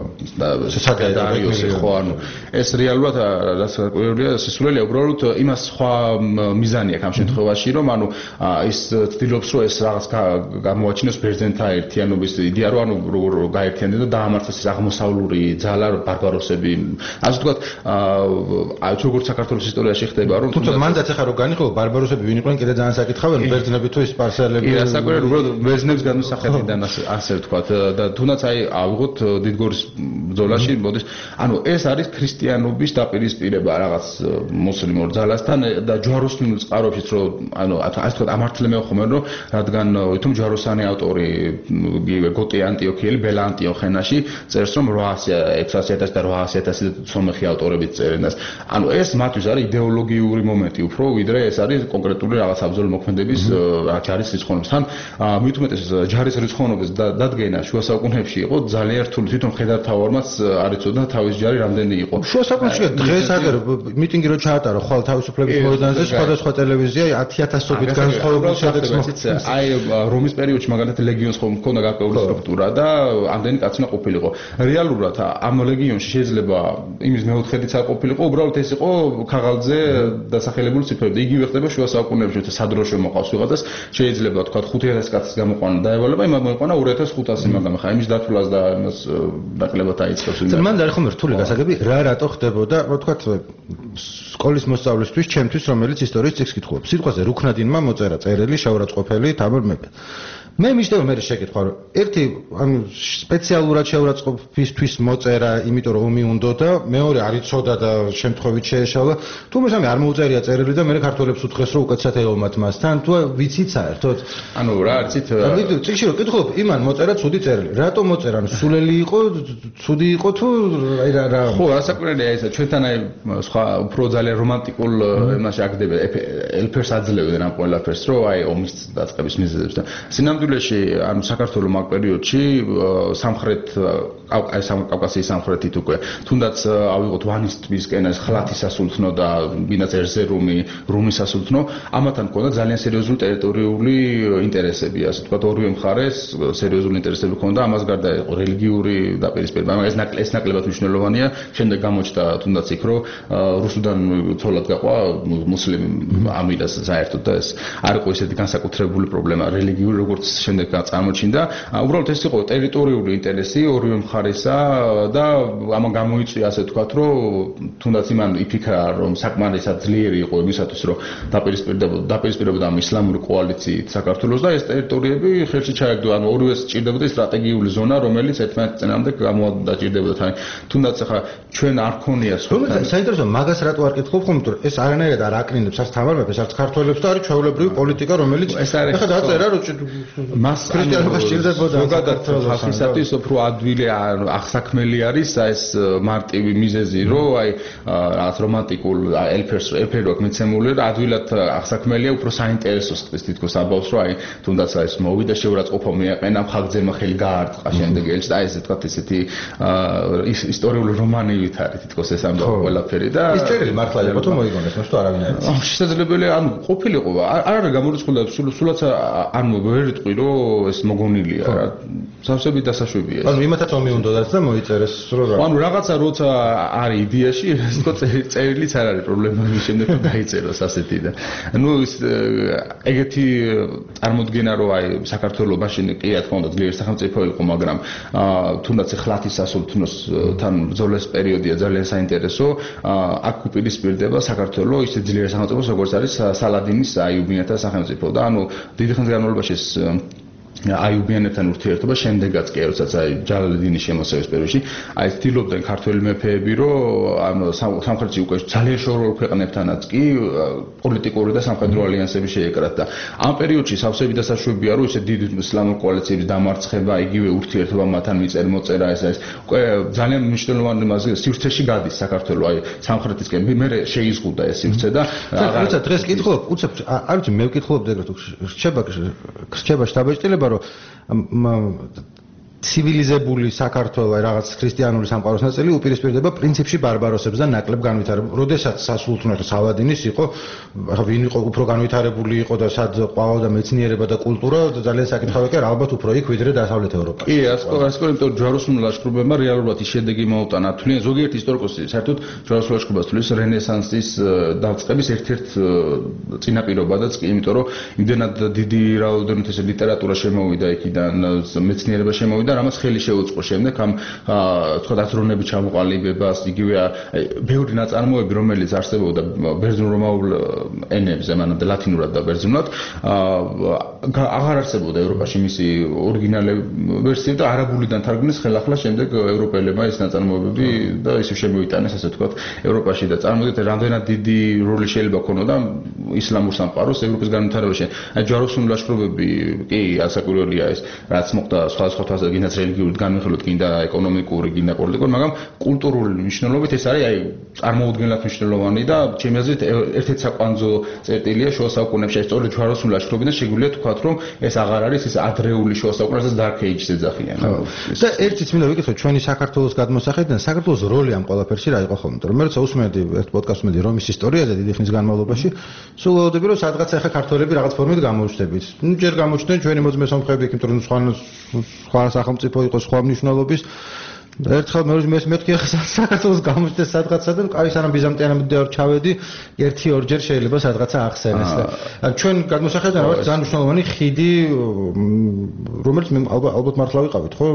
და დარიოსი ხო ანუ ეს რეალურად რაც გვერდია სისულელია უბრალოდ იმას სხვა მიზანი აქვს ამ შემთხვევაში რომ ანუ ის ცდილობს რომ ეს რაღაც გამოაჩინოს ბერძენთა ერთიანობის იდეა რომ ანუ როგორ გაერთიანდნენ და დაამარცხეს ეს აღმოსავლური ძალა ბარბაროსები ასე ვთქვათ აი როგორც საქართველოს ისტორიაში ხდება რომ თუმცა მანდაც ახლა რო განიხილო ბარბაროსები ვინ იყვნენ კიდე ძალიან საკითხავენ ბერძნები თუ სპარსელები კი რასაკვირველია უბრალოდ ბერძნების განმსახედიდან ასე ვთქვათ და თუნდაც აი ავიღოთ დიდგორის ბრძოლაში მოდის ანუ ეს არის ქრისტიანობის დაპირისპირება რაღაც მუსლიმურ ძალასთან და ჯვაროსნულ წყაროებშიც რომ ანუ ასე თქვა ამართლე მეოხმენ რომ რადგან თუმ ჯვაროსანი ავტორი გოტე ანტიოქიელი ბელა ანტიოხენაში წერს რომ 600,000 და 800,000 სომეხი ავტორებიც წერენ და ანუ ეს მათთვის არის იდეოლოგიური მომენტი უფრო ვიდრე ეს არის კონკრეტული რაღაც აბზოლ მოქმედების ჯარის რიცხოვნობის თან მით უმეტეს ჯარის რიცხოვნობის დადგენა შუა საუკუნეებში იყო ძალიან რთული თვითონ ხედართავარმაც არ იცოდა თავის ჯარი რამდენი იყო შუა საუკუნეებში დღეს აგერ მიტინგი რო ჩაატარო ხვალ თავისუფლების მოედანზე სხვადასხვა ტელევიზია 10,000-ობით განსხვავებულ შედეგს მოხდა აი რომის პერიოდში მაგალითად ლეგიონს ხომ მქონდა გარკვეული სტრუქტურა და ამდენი კაცი უნდა ყოფილიყო რეალურად ამ ლეგიონში შეიძლება იმის მეოთხედიც არ ყოფილიყო უბრალოდ ეს იყო ქაღალდზე დასახელებული ციფრები იგივე ხდება შუა საუკუნეებში თუ სადროშო მოყავს ვიღაცას შეიძლება თქვა 5,000 კაცის გამოყვანა დაევალება იმ მოიყვანა 2,500 მაგრამ ხა იმის დათვლას და იმას ნაკლებად აიწყებს მან არის ხომ რთული გასაგები რა რატო ხდებოდა რო თქვა სკოლის მოსწავლისთვის ჩემთვის რომელიც ისტორიის წიგნს კითხულობს სიტყვაზე რუქნადინმა მოწერა წერილი შაურაცხყოფელი თამარ მეფე მე მიშდება მე შეკითხვა რომ ერთი ანუ სპეციალურად შაურაცხყოფისთვის მოწერა იმიტომ რომ ომი უნდა და მეორე არ იცოდა და შემთხვევით შეეშალა თუ მესამე არ მოუწერია წერილი და მე ქართველებს უთხრეს რომ უკეთესად ეომათ მასთან თუ ვიცით საერთოდ ანუ რა არცით წიგნში რომ კითხულობ იმან მოწერა ცუდი წერილი რატო მოწერა ანუ სულელი იყო ცუდი იყო თუ აი რა ხო რასაკვირველია ეს ჩვენთან აი სხვა უფრო ძალიან რომანტიკულ იმაში აგდება ელფერს აძლევდნენ ამ ყველაფერს რომ აი ომის დაწყების მიზეზებს და სინამდვილეში ანუ საქართველოს მაგ პერიოდში სამხრეთ აი კავკასიის სამხრეთით უკვე თუნდაც ავიღოთ ვანის ტბისკენ ეს ხლათის სასულთნო და ბინაც ერზერუმი რუმის სასულთნო ამათან მქონდა ძალიან სერიოზული ტერიტორიული ინტერესები ასე ვთქვათ ორივე მხარეს სერიოზული ინტერესები ჰქონდა ამას გარდა იყო რელიგიური დაპირისპირება მაგრამ ეს ნაკლებად მნიშვნელოვანია შემდეგ გამოჩნდა თუნდაც იქ რომ რუსუდან ცოლად გაყვა მუსლიმ ამილას საერთოდ და ეს არ იყო ისეთი განსაკუთრებული პრობლემა რელიგიური როგორც შემდეგ წარმოჩინდა უბრალოდ ეს იყო ტერიტორიული ინტერესი ორივე მხარესა და ამან გამოიწვია ასე ვთქვათ რომ თუნდაც იმან იფიქრა რომ საკმარისად ძლიერი იყო იმისათვის რომ დაპირისპირებოდა ამ ისლამური კოალიციით საქართველოს და ეს ტერიტორიები ხელში ჩაეგდო ანუ ორივეს სჭირდებოდა სტრატეგიული ზონა რომელიც ერთმანეთის წინააღმდეგ გამოდაჭირდებოდა თან თუნდაც ახლა ჩვენ არ ქონია საინტერესო მაგას რატო არ კითხულობ ხომ თუ ეს არანაირად არ აკნინებს არც თამარ მეფეს არც ქართველებს და არის ჩვეულებრივი პოლიტიკა რომელიც ახლა დაწერა რომ მას ქრისტიანობა სჭირდებოდა ზოგადად ხალხისათვის უფრო ადვილი აღსაქმელი არის ეს მარტივი მიზეზი რომ აი რაღაც რომანტიკულ ელფერი აქვს მიცემული და ადვილად აღსაქმელია უფრო საინტერესოს ხდის თითქოს აბავს რომ აი თუნდაც ეს მოვიდა შეურაცხყოფა მიაყენა ხალხზემა ხელი გაარტყა შემდეგ ელს და აი ესე თქვა ესეთი ისტორიული რომანივით არის თითქოს ეს ამბავი ყველაფერი და ის წერილი მართლა იყო თუ მოიგონეს, ნუ არავინ არ იცის. შესაძლებელია, ანუ ყოფილიყო, არ არის გამორიცხული და სულაც ანუ ვერ იტყვი რომ ეს მოგონილია რა. სავსები დასაშვებია. ანუ იმათაც ომი უნდათ და მოიწერეს რომ რა. ანუ რაღაცა როცა არის იდეაში, ეს თქო წერილიც არ არის პრობლემა, მის შემდეგ დაიწეროს ასეთი და ну ის ეგეთი წარმოდგენა რომ აი საქართველოს მაშინ კი რა თქმა უნდა ძლიერი სახელმწიფო იყო, მაგრამ თუნდაც ხლათის სასულთნოს თან ბრძოლის პერიოდია ძალიან საინტერესო. აქ უპირისპირდება საქართველოს ისე ძლიერი სახელმწიფოს როგორც არის სალადინის აიუბინეთა სახელმწიფო და ანუ დიდი ხნის განმავლობაში ეს აიუბიანებთან ურთიერთობა შემდეგაც კი როდესაც აი ჯალალედინის შემოსევის პერიოდში აი ცდილობდნენ ქართველი მეფეები რომ სამხრეთში უკვე ძალიან შორეულ ქვეყნებთანაც კი პოლიტიკური და სამხედრო ალიანსები შეეკრათ და ამ პერიოდში სავსები დასაშვებია რომ ისე დიდი ისლამური კოალიციების დამარცხება იგივე ურთიერთობა მათთან მიწერ-მოწერა ეს უკვე ძალიან მნიშვნელოვანი სივრცეში გადის საქართველოს აი სამხრეთისკენ მე შეიზღუდა ეს სივრცე და როცა დღეს კითხულობ უცებ არ ვიცი მე ვკითხულობ ეგრეთ რჩება შტაბეჭდილება რომ ცივილიზებული საქართველოს აი რაღაც ქრისტიანული სამყაროს ნაწილი უპირისპირდება პრინციპში ბარბაროსებს და ნაკლებ განვითარებულს. როდესაც სასულთნოთა სალადინის იყო, ახლა ვინ იყო უფრო განვითარებული იყო და სად ყვაოდა მეცნიერება და კულტურა ძალიან საკითხავია კი ალბათ უფრო იქ ვიდრე დასავლეთ ევროპაში. კი, ასკორიმიტომ ჯვაროსნულ ლაშქრობებმა რეალურად ის შედეგი მოუტანა. თვლიან ზოგიერთი ისტორიკოსი საერთოდ ჯვაროსნულ ლაშქრობას თვლის რენესანსის დაწყების ერთ-ერთ წინაპირობადაც კი, იმიტომ რომ იმდენად დიდი რაოდენობით ეს ლიტერატურა შემოვიდა იქიდან, მეცნიერება შემოვიდა რამაც ხელი შეუწყო შემდეგ ამ თქვა აზროვნების ჩამოყალიბებას იგივე ბევრი ნაწარმოები რომელიც არსებობდა ბერძნულ-რომაულ ენებზე მანამდე ლათინურად და ბერძნულად აღარ არსებობდა ევროპაში მისი ორიგინალი ვერსია და არაბულიდან თარგმნეს ხელახლა შემდეგ ევროპელებმა ეს ნაწარმოებები და ისევ შემოიტანეს ასე თქვა ევროპაში და წარმოგიდგენთ რამდენად დიდი როლი შეიძლება ქონოდა ისლამურ სამყაროს ევროპის განვითარებაში აი ჯვაროსნული ლაშქრობები კი ასაკვირველია ეს რაც მოხდა სხვადასხვა თვალსაზრისით გინდაც რელიგიურად განვიხილოთ, გინდა ეკონომიკური, გინდა პოლიტიკური, მაგრამ კულტურული მნიშვნელობით ეს არის აი წარმოუდგენლად მნიშვნელოვანი და ჩემი აზრით ერთ-ერთი საკვანძო წერტილია შუა საუკუნეებში. სწორედ ჯვაროსნული ლაშქრობიდან შეგვიძლია თქვათ, რომ ეს აღარ არის ეს ადრეული შუა საუკუნეების dark age-ს ეძახიან. და ერთიც მინდა ვიკითხო ჩვენი საქართველოს გადმოსახედიდან საქართველოს როლი ამ ყველაფერში რა იყო ხოლმე? რომ მე როცა usmedi ერთ პოდკასტს მედი რომის ისტორიაზე დიდი ხნის განმავლობაში, სულ ველოდები რომ სადღაც ახლა ქართველები რაღაც ფორმით გამოჩნდებით. ნუ ჯერ გამოჩნდნენ ჩვენი მოძმე სომხები, იმიტომ რომ სხვა სახელმწიფო იყო სხვა მნიშვნელობის ერთხელ მე მეთქი ახლა საქართველოს გამოჩნდეს სადღაცა და აი სანამ ბიზანტიანამდე არ ჩავედი 1-2 შეიძლება სადღაცა ახსენეს და ჩვენ გადმოსახედიდან რაღაც ძალიან მნიშვნელოვანი ხიდი რომელიც მე ალბათ მართლა ვიყავით ხო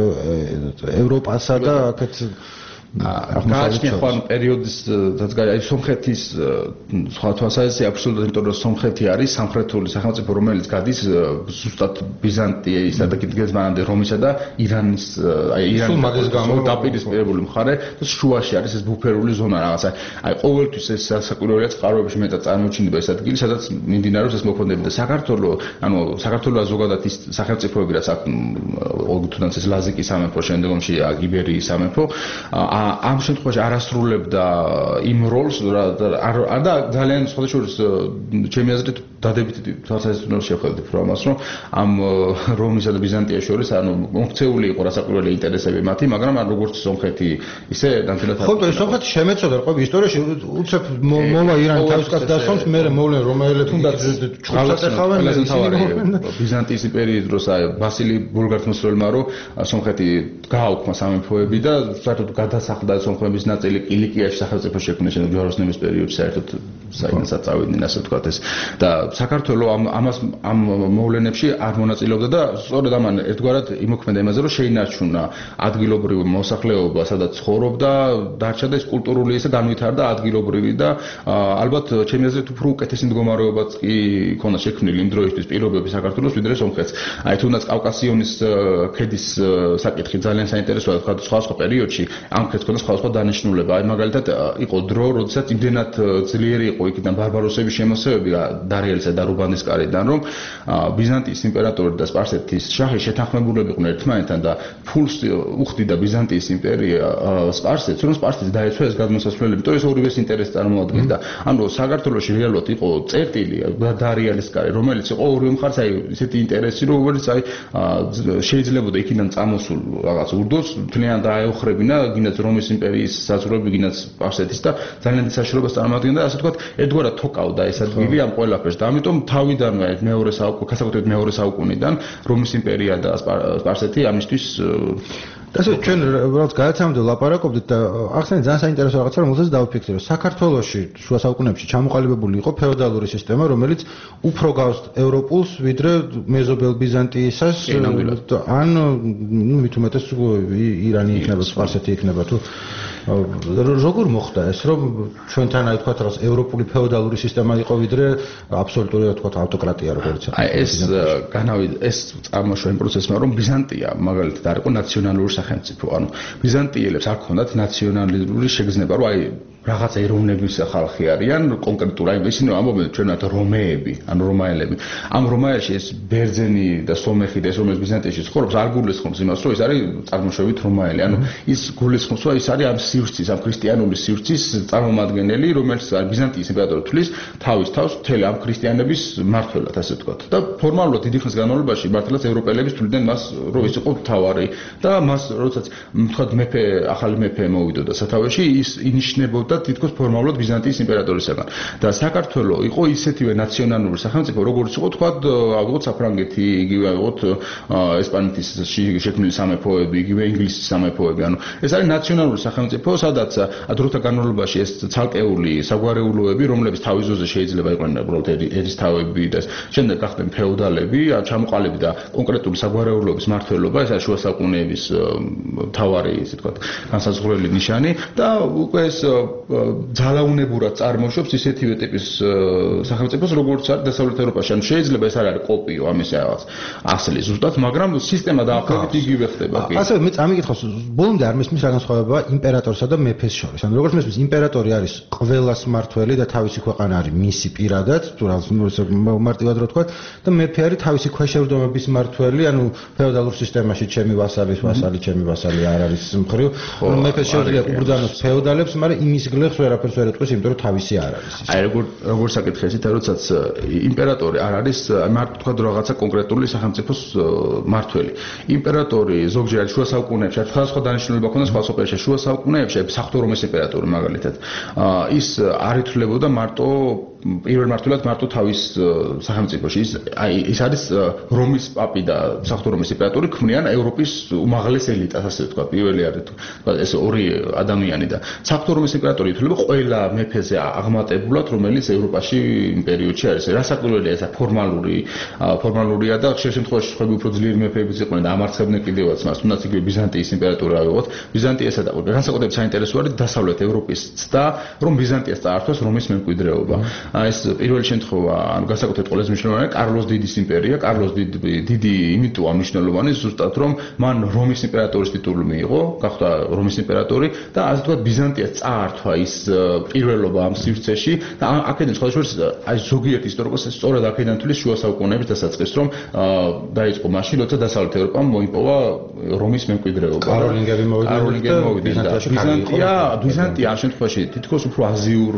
ევროპასა და აქეთ გააჩნია ხო ანუ პერიოდის აი სომხეთის სხვა თვალსაზრისით აბსოლუტურად იმიტომ რომ სომხეთი არის სამხრეთული სახელმწიფო რომელიც გადის ზუსტად ბიზანტიისა და კიდგეს მანამდე რომისა და ირანის აი ირანის დაპირისპირებული მხარე და შუაში არის ეს ბუფერული ზონა რაღაცა აი ყოველთვის ეს საკვირველია წყაროებში მეტად წარმოჩინდება ეს ადგილი სადაც მიმდინარეობს ეს მოქმედება და საქართველოს ანუ საქართველოს ზოგადად ის სახელმწიფოები რაც აქ თუნდაც ეს ლაზიკის სამეფო შემდგომში იბერიის სამეფო ამ შემთხვევაში არასრულებდა იმ როლს და ძალიან სხვადასხვა ჩემი აზრით დადებითი თვალსაზრისით შევხედეთ პრომას რომ ამ რომისა და ბიზანტიის შორის ანუ მოქცეული იყო რასაკვირველი ინტერესები მათი მაგრამ არ როგორც სომხეთი ისე ნამდვილად ხო და სომხეთი შემეცოდა რა ყოფილი ისტორიაში უცებ მოვა ირანი თავისკაც დასვამს მე მოვლენ რომაელები თუნდაც ჩხალას ეხავენ ბიზანტიის იმპერიის დროს აი ვასილი ბულგართმოსროლმა რომ სომხეთი გააუქმა სამეფოები და საერთოდ გადასახლდა სომხების ნაწილი კილიკიაში სახელმწიფო შექმნეს შემდეგ ჯვაროსნების პერიოდში საერთოდ საინასაც წავიდნენ ასე ვთქვათ ეს და საქართველოს ამას ამ მოვლენებში არ მონაწილეობდა და სწორედ ამან ერთგვარად იმოქმედა იმაზე რომ შეინარჩუნა ადგილობრივი მოსახლეობა სადაც ცხოვრობდა დარჩა და ეს კულტურული ესე განვითარდა ადგილობრივი და ალბათ ჩემი აზრით უფრო უკეთესი მდგომარეობაც კი ქონდა შექმნილი იმ დროისთვის პირობები საქართველოს ვიდრე სომხეთს აი თუნდაც კავკასიონის ქედის საკითხი ძალიან საინტერესოა თქვა სხვა პერიოდში ამ ქედს ქონდა სხვა დანიშნულება აი მაგალითად იყო დრო როდესაც იმდენად ძლიერი იყო იქიდან ბარბაროსების შემოსევები დარიელის ველისა და რუბანის კარიდან, რომ ბიზანტიის იმპერატორი და სპარსეთის შაჰი შეთანხმებულები იყვნენ ერთმანეთთან და ფულს უხდიდა ბიზანტიის იმპერია სპარსეთს, რომ სპარსეთს დაეცვა ეს გადმოსასვლელები, იმიტომ ეს ორივეს ინტერესს წარმოადგენდა. ანუ საქართველოში რეალურად იყო წერტილი დარიალის კარი, რომელიც იყო ორივე მხარეს აი ესეთი ინტერესი, რომელიც აი შეიძლებოდა იქიდან წამოსულ რაღაც ურდოს მთლიანად დაეოხრებინა გინდაც რომის იმპერიის საზღვრები, გინდაც სპარსეთის და ძალიან დიდ საშუალებას წარმოადგენდა, ასე ვთქვათ, ერთგვარად თოკავდა ეს ადგილი ამ ყველაფერს და ამიტომ თავიდანვე მეორე საუკუნიდან მეორე საუკუნიდან რომის იმპერია და სპარსეთი ამისთვის ასე ჩვენ უბრალოდ გადაცემამდე ლაპარაკობდით და ახსენეთ ძალიან საინტერესო რაღაცა, რომელსაც დავფიქრე, რომ საქართველოში შუა საუკუნეებში ჩამოყალიბებული იყო ფეოდალური სისტემა, რომელიც უფრო გავს ევროპულს, ვიდრე მეზობელ ბიზანტიისას, ან მით უმეტეს ირანი იქნება, სპარსეთი იქნება თუ როგორ მოხდა ეს, რომ ჩვენთან აი თქვათ რაღაც ევროპული ფეოდალური სისტემა იყო, ვიდრე აბსოლუტური თქვათ ავტოკრატია როგორც აი ეს ეს წარმოშვა იმ პროცესმა, რომ ბიზანტია მაგალითად არ იყო ნაციონალური სახელმწიფო, ანუ ბიზანტიელებს არ ჰქონდათ ნაციონალური შეგრძნება, რომ აი რაღაც ეროვნების ხალხი არიან, კონკრეტულად აი ისინი ამბობენ ჩვენათ რომეები, ანუ რომაელები. ამ რომაელში ეს ბერძენი და სომეხი და ეს რომელიც ბიზანტიაში ცხოვრობს, არ გულისხმობს იმას, რომ ეს არის წარმოშობით რომაელი. ანუ ის გულისხმობს, რომ ის არის ამ სივრცის, ამ ქრისტიანული სივრცის წარმომადგენელი, რომელიც ბიზანტიის იმპერატორი თვლის თავის თავს მთელი ამ ქრისტიანების მმართველად, ასე ვთქვათ. და ფორმალურად დიდი ხნის განმავლობაში მართლაც ევროპელები თვლიდნენ მას, რომ ის იყო მთავარი და მას როდესაც ვთქვათ მეფე, ახალი მეფე მოვიდოდა სათავეში, ის ინიშნებოდა თითქოს ფორმალურად ბიზანტიის იმპერატორისგან. და საქართველო იყო ისეთივე ნაციონალური სახელმწიფო, როგორც იყო თქვა, ავიღოთ საფრანგეთი, იგივე ავიღოთ ესპანეთის შექმნილი სამეფოები, იგივე ინგლისის სამეფოები. ანუ ეს არის ნაციონალური სახელმწიფო, სადაც დროთა განმავლობაში ეს ცალკეული საგვარეულოები, რომლებიც თავის ძოზე შეიძლება იყვნენ უბრალოდ ერისთავები და შემდეგ გახდნენ ფეოდალები, ჩამოყალიბდა და კონკრეტული საგვარეულოების მმართველობა, ეს არის შუა საუკუნეების მთავარი, ესე ვთქვათ, განსაზღვრელი ნიშანი და უკვე ეს ძალაუნებურად წარმოშობს ისეთივე ტიპის სახელმწიფოს, როგორც არის დასავლეთ ევროპაში. ანუ შეიძლება ეს არ არის კოპიო ამის რაღაც ასლის ზუსტად, მაგრამ სისტემა დაახლოებით იგივე ხდება. ასე მე წამიკითხავს, ბოლომდე არ მესმის რა განსხვავებაა იმპერატორსა და მეფეს შორის. ანუ როგორც მესმის იმპერატორი არის ყველას მმართველი და თავისი ქვეყანა არის მისი პირადად, თუ რა მარტივად რო თქვა, და მეფე არის თავისი ქვეშევრდომების მმართველი, ანუ ფეოდალურ სისტემაში ჩემი ვასალის ვასალი, ჩემი ვასალი არ არის მხრივ. მეფე შეუძლია უბრძანოს ფეოდალებს, მაგრამ იმის გლეხს ვერაფერს ვერ ეტყვის, იმიტომ რომ თავისი არ არის. აი როგორ საკითხեցით, როდესაც იმპერატორი არ არის მარტო თქვა რაღაცა კონკრეტული სახელმწიფოს მმართველი. იმპერატორი ზოგჯერ შუა საუკუნეებში სხვადასხვა დანიშნულება ჰქონდა სხვა სოფელში, შუა საუკუნეებში საღვთო რომის იმპერატორი მაგალითად. ის არ ითვლებოდა მარტო პირველ მმართველად მარტო თავის სახელმწიფოში. ის არის რომის პაპი და საღვთო რომის იმპერატორი ქმნიან ევროპის უმაღლეს ელიტას, ასე ვთქვა, პირველი არის ეს ორი ადამიანი და საღვთო რომის იმპერატორი ითვლება ყველა მეფეზე აღმატებულად, რომელიც ევროპაში იმ პერიოდში არის. რასაკვირველია, ეს ფორმალურია და ხშირ შემთხვევაში სხვები უფრო ძლიერი მეფეებიც იყვნენ და ამარცხებდნენ კიდევაც მას, თუნდაც იგივე ბიზანტიის იმპერატორი ავიღოთ. ბიზანტიასა და განსაკუთრებით საინტერესო არის დასავლეთ ევროპის ცდა, რომ ბიზანტიას წაართვას რომის მემკვიდრეობა. ეს პირველი შემთხვევა, ანუ განსაკუთრებით ყველაზე მნიშვნელოვანია კარლოს დიდის იმპერია. კარლოს დიდი იმიტოა მნიშვნელოვანი ზუსტად, რომ მან რომის იმპერატორის ტიტული მიიღო, გახდა რომის იმპერატორი და ასე ვთქვათ ბიზანტიას წაართვა ის პირველობა ამ სივრცეში და აქედან სხვადასხვა აი ზოგიერთი ისტორიკოსი სწორედ აქედან თვლის შუა საუკუნეების დასაწყისს, რომ დაიწყო მაშინ, როცა დასავლეთ ევროპამ მოიპოვა რომის მემკვიდრეობა. კაროლინგები მოვიდნენ და ბიზანტია ამ შემთხვევაში თითქოს უფრო აზიურ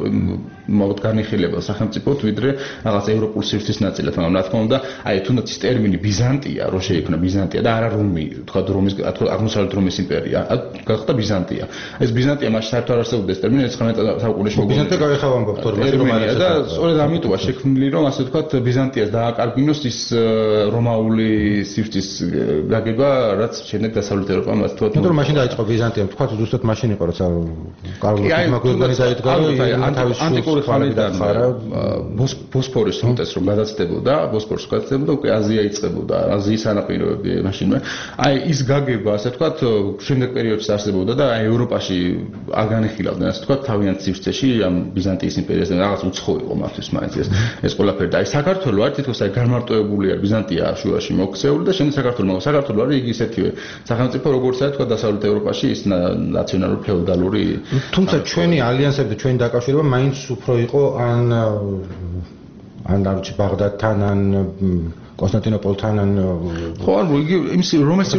განიხილებელ სახელმწიფოდ, ვიდრე რაღაც ევროპულ სივრცის ნაწილად. მაგრამ რა თქმა უნდა, აი თუნდაც ის ტერმინი ბიზანტია, რო შეიქმნა ბიზანტია და არა რომი, თქვა რომის, აღმოსავლეთ რომის იმპერია, გახდა ბიზანტია. ეს ბიზანტია მაშინ საერთოდ არ არსებობდა ეს ტერმინი 19 საუკუნეში მოგონილი. ბიზანტია გაიხავა ამბობ თორმეტი რომ არის და სწორედ ამიტომა შექმნილი, რომ ასე ვთქვათ ბიზანტიას დააკარგინოს ის რომაული სივრცის გაგება, რაც შემდეგ დასავლეთ ევროპამ ასე ვთქვათ. იმიტომ რომ მაშინ დაიწყო ბიზანტია, თქვა ზუსტად მაშინ იყო, როცა კარლოს მაგვერგანი დაიდგა, თავის ანტიკური ხანიდან ბოსფორის სრუტეს რომ გადაცდებოდა, ბოსფორს გადაცდებოდა, უკვე აზია იწყებოდა, აზიის სანაპიროები მაშინვე. აი ის გაგება, ასე ვთქვათ, შემდეგ პერიოდში არსებობდა და აი ევროპაში არ განიხილავდნენ, ასე ვთქვათ, თავიანთ სივრცეში ამ ბიზანტიის იმპერიაზე რაღაც უცხო იყო მათთვის მაინც ეს ყველაფერი. და აი საქართველო არის თითქოს აი განმარტოებული არის ბიზანტია შუაში მოქცეული და შემდეგ საქართველო არის იგი ისეთივე სახელმწიფო, როგორც არის თქვა დასავლეთ ევროპაში ის ნაციონალური ფეოდალური. თუმცა ჩვენი ალიანსები და ჩვენი დაკავშირება მაინც უფრო იყო ან ან არჩი ბაღდადთან ან კონსტანტინოპოლთან ან ხო ანუ იგი იმის რომელი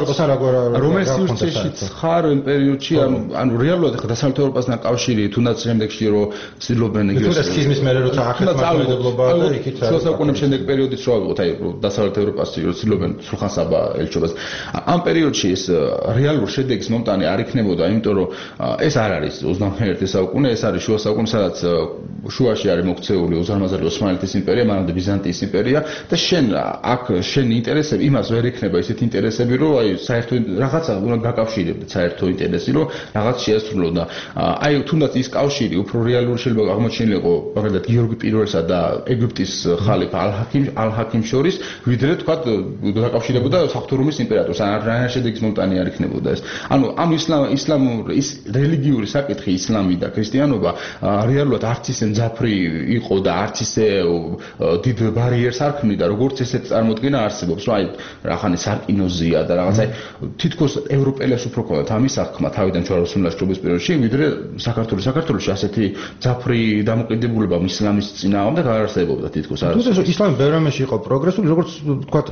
სივრცეშიც ხარ იმ პერიოდში ანუ რეალურად ხა დასავლეთ ევროპასთან კავშირი თუნდაც შემდეგში რომ ცდილობენ იგივე თუნდაც სქიზმის მერე როცა ახეთ მართლმადიდებლობა და იქით შუა საუკუნეების შემდეგ პერიოდიც რო ავიღოთ აი დასავლეთ ევროპაში რომ ცდილობენ სრულხანსაბა ელჩობას ამ პერიოდში ეს რეალურ შედეგის მომტანი არ იქნებოდა იმიტომ რომ ეს არ არის 21 საუკუნე ეს არის შუა საუკუნე სადაც შუაში არის მოქცეული უზარმაზარი ოსმალეთის იმპერია მანამდე ბიზანტიის იმპერია და შენ აქ შენი ინტერესები იმას ვერ იქნება ისეთ ინტერესები რომ აი საერთო რაღაცა უნდა გაკავშირებდეთ საერთო ინტერესი რომ რაღაც შეასრულო და აი თუნდაც ის კავშირი უფრო რეალური შეიძლება აღმოჩენილიყო მაგალითად გიორგი პირველსა და ეგვიპტის ხალიფა ალ-ჰაკიმ შორის ვიდრე თქვა დაკავშირებოდა საფრთხურუმის იმპერატორს ან რა შედეგის მომტანი არ იქნებოდა ეს ანუ ამ ისლამური ის რელიგიური საკითხი ისლამი და ქრისტიანობა რეალურად არც ისე მძაფრი იყო და არც ისე დიდ ბარიერს არ ქმნიდა როგორც ესეთ წარმოდგენა არსებობს რომ აი რახანი სარკინოზია და რაღაც აი თითქოს ევროპელებს უფრო ქონდათ ამის აღქმა თავიდან ჯვაროსნული ლაშქრობის პერიოდში ვიდრე საქართველოში ასეთი მძაფრი დამოკიდებულება ისლამის წინააღმდეგ არ არსებობდა თითქოს არ თუმცა ისლამი ბევრ რამეში იყო პროგრესული როგორც თქვა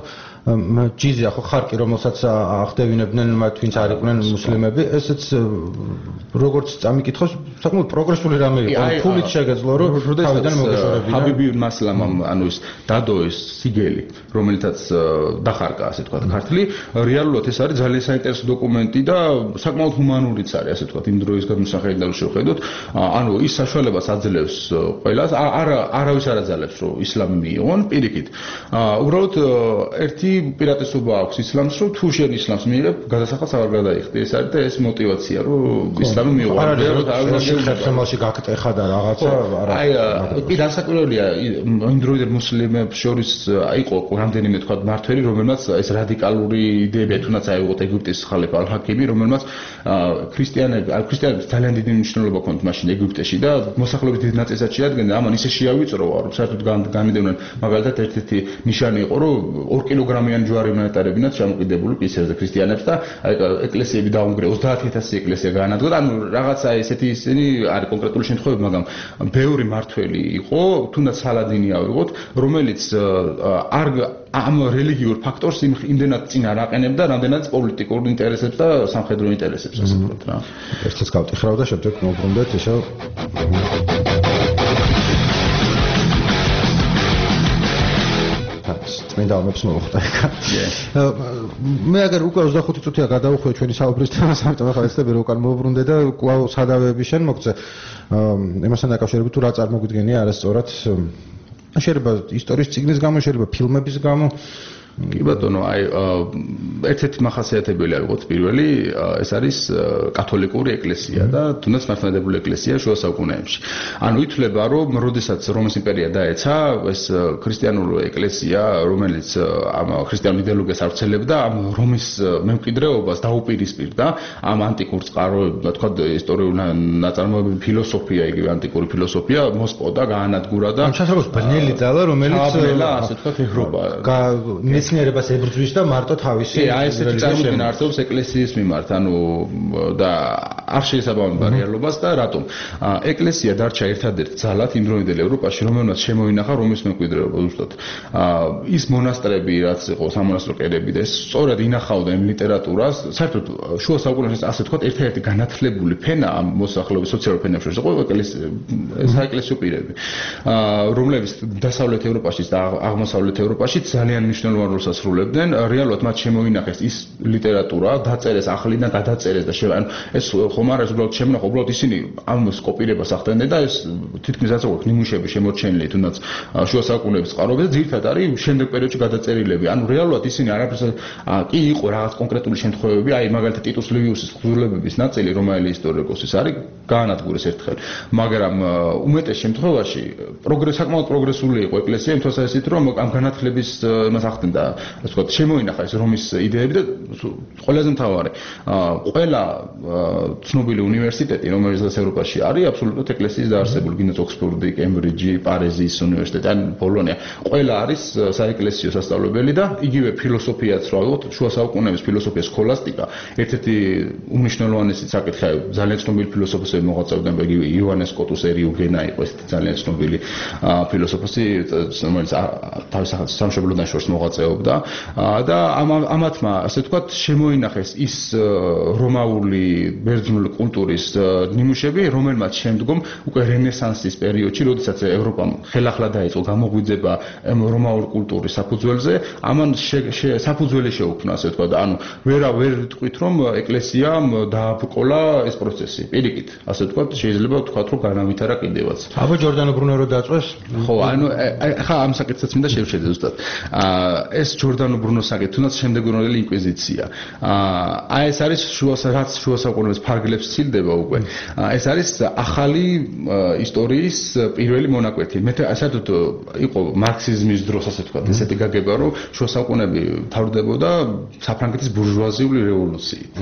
ჯიზია ხო ხარკი რომელსაც ახდევინებდნენ მათ ვინც არ იყვნენ მუსლიმები ესეც როგორც წამიკითხოს საკმაოდ პროგრესული რამე იყო ფულით შეგეძლო რომ თავიდან მოგეშორებინა ჰაბიბი მასლამამ ანუ ის დადო ეს სიგელი რომელთაც დახარკა ასე თქვა ქართლი რეალურად ეს არის ძალიან საინტერესო დოკუმენტი და საკმაოდ ჰუმანურიც არის ასე თქვა იმ დროის გადმოსახედიდან რომ შევხედოთ ანუ ის საშუალებას აძლევს ყველას არავის არ აძლევს რომ ისლამი მიიღონ პირიქით უბრალოდ ერთი პირატესობა აქვს ისლამს რომ თუ შენ ისლამს მიიღებ გადასახადს აღარ გადაიხდი ეს არის და ეს мотиваცია რომ ისლამი მიიღო ხერხემალში გაკტეხა და რაღაცა აი კი დასაკვირველია იმ დროიდან მუსლიმებს შორის იყო რამდენიმე თქვა მართველი რომელმაც ეს რადიკალური იდეები თუნდაც აიღოთ ეგვიპტის ხალიფა ალ-ჰაკიმი რომელმაც ქრისტიანებს ძალიან დიდი მნიშვნელობა ჰქონდათ მაშინ ეგვიპტეში და მოსახლეობის დიდ ნაწილსაც შეადგენდა ამან ისე შეავიწროვა რომ საერთოდ განმიდევდნენ მაგალითად ერთ-ერთი ნიშანი იყო რომ 2 კილოგრამიანი ჯვარი უნეტარებინათ ჩამოყიდებული კისერზე ქრისტიანებს და აი ეკლესიები დაუნგრე 30000 ეკლესია გაანადგურა ანუ რაღაცა ესეთი ისინი არის კონკრეტული შემთხვევები მაგრამ ბევრი მართველი იყო თუნდაც სალადინი ავიღოთ რომელიც არ ამ რელიგიურ ფაქტორს იმდენად წინ არ აყენებდა რამდენად პოლიტიკურ ინტერესებს და სამხედრო ინტერესებს ასე ვთქვათ რა ერთიც გავტიხრავ და შემდეგ მოვბრუნდეთ ისევ წმინდა ომებს მოხდა იქა. მე აგერ უკვე 25 წუთია გადავუხვე ჩვენი საუბრის თემას, ამიტომ ახლა ეცდები რომ უკან მოვბრუნდე და კვლავ სადავეები შენ მოგწე. იმასთან დაკავშირებით თუ რა წარმოგვიდგენია არასწორად შეიძლება ისტორიის წიგნის გამო, შეიძლება ფილმების გამო კი ბატონო, აი ერთ-ერთი მახასიათებელი არის პირველი, ეს არის კათოლიკური ეკლესია და თუნდაც მართლმადიდებლური ეკლესია შუა საუკუნეებში. ანუ ითვლება, რომ როდესაც რომის იმპერია დაეცა, ეს ქრისტიანული ეკლესია, რომელიც ამ ქრისტიანულ იდეოლოგიას ავრცელებდა, ამ რომის მემკვიდრეობას დაუპირისპირდა ამ ანტიკურ წყაროებად, თქვა ისტორიული ნაწარმოებები, ფილოსოფია, იგივე ანტიკური ფილოსოფია მოსპოდა, გაანადგურა და შესაძლოა ბნელი ძალა, რომელიც ასე თქვა ევროპა მეცნიერებას ებრძვის და მარტო თავისი აი ესეთი წარმოდგენა არსებობს ეკლესიის მიმართ, ანუ და არ შეესაბამება რეალობას და რატომ? ეკლესია დარჩა ერთადერთ ძალად იმდროინდელ ევროპაში, რომელმაც შემოინახა რომის მემკვიდრეობა ზუსტად. ის მონასტრები, რაც იყო სამონასტრო კედები და ეს სწორად ინახავდა იმ ლიტერატურას, საერთოდ შუა საუკუნეებში ასე თქვა, ერთ-ერთი განათლებული ფენა ამ მოსახლეობის სოციალურ ფენებს შორის იყო საეკლესიო პირები, რომლებიც დასავლეთ ევროპაშიც და აღმოსავლეთ ევროპაშიც ძალიან მნიშვნელოვან როლს ასრულებდნენ. რეალურად მათ შემოინახეს ის ლიტერატურა, დაწერეს ახლიდან, გადაწერეს და ანუ ეს ხომ არ არის უბრალოდ შემონახა, უბრალოდ ისინი ამ კოპირებას ახდენდნენ და ეს თითქმის ასე ვთქვათ, ნიმუშები შემორჩენილი თუნდაც შუა საუკუნეების წყაროები და ძირითადად არის შემდეგ პერიოდში გადაწერილები. ანუ რეალურად ისინი არაფერს კი იყო რაღაც კონკრეტული შემთხვევები, აი მაგალითად ტიტუს ლივიუსის თხზულებების ნაწილი, რომაელი ისტორიკოსის არის გაანადგურეს ერთხელ. მაგრამ უმეტეს შემთხვევაში საკმაოდ პროგრესული იყო ეკლესია იმ თვალსაზრისით, რომ ამ განათლების იმას ახდენდა და ასე ვთქვათ, შემოინახა ეს რომის იდეები და ყველაზე მთავარი, ყველა ცნობილი უნივერსიტეტი, რომელიც ევროპაში არის, აბსოლუტურად ეკლესიის დაარსებული, გინდათ ოქსფორდი, კემბრიჯი, პარიზის უნივერსიტეტი, ან ბოლონია, ყველა არის საეკლესიო სასწავლებელი და იგივე ფილოსოფიაც რა ვთქვათ, შუა საუკუნეების ფილოსოფია, სქოლასტიკა, ერთ-ერთი უმნიშვნელოვანესი საკითხია, ძალიან ცნობილი ფილოსოფოსები მოღვაწეობდნენ, იგივე იოანეს კოტუს ერიუგენა იყო ეს ძალიან ცნობილი ფილოსოფოსი, რომელიც თავის სამშობლო დაშორს მოღვაწეობდა და ამათმა ასე ვთქვათ შემოინახეს ის რომაული ბერძნული კულტურის ნიმუშები, რომელმაც შემდგომ უკვე რენესანსის პერიოდში, როდესაც ევროპამ ხელახლა დაიწყო გამოღვიძება რომაული კულტურის საფუძველზე, ამან საფუძველი შეუქმნა, ასე ვთქვათ, ანუ ვერ ვიტყვით, რომ ეკლესიამ დააბრკოლა ეს პროცესი. პირიქით, ასე ვთქვათ, შეიძლება ვთქვათ, რომ განავითარა კიდევაც. აბა ჯორდანო ბრუნო რო დაწვეს? ხო, ანუ ხა ამ საკითხსაც მინდა შევშედე ზუსტად. ეს ჯორდანო ბრუნოს საკითხი, თუნდაც შემდეგურნელი ინკვიზიცია. ეს არის შუა საუკუნეების ფარგლებს ცილდება უკვე. ეს არის ახალი ისტორიის პირველი მონაკვეთი. საერთოდ იყო მარქსიზმის დროს, ასე ვთქვათ, ესეთი გაგება, რომ შუა საუკუნეები თავდებოდა საფრანგეთის ბურჟუაზიული რევოლუციით.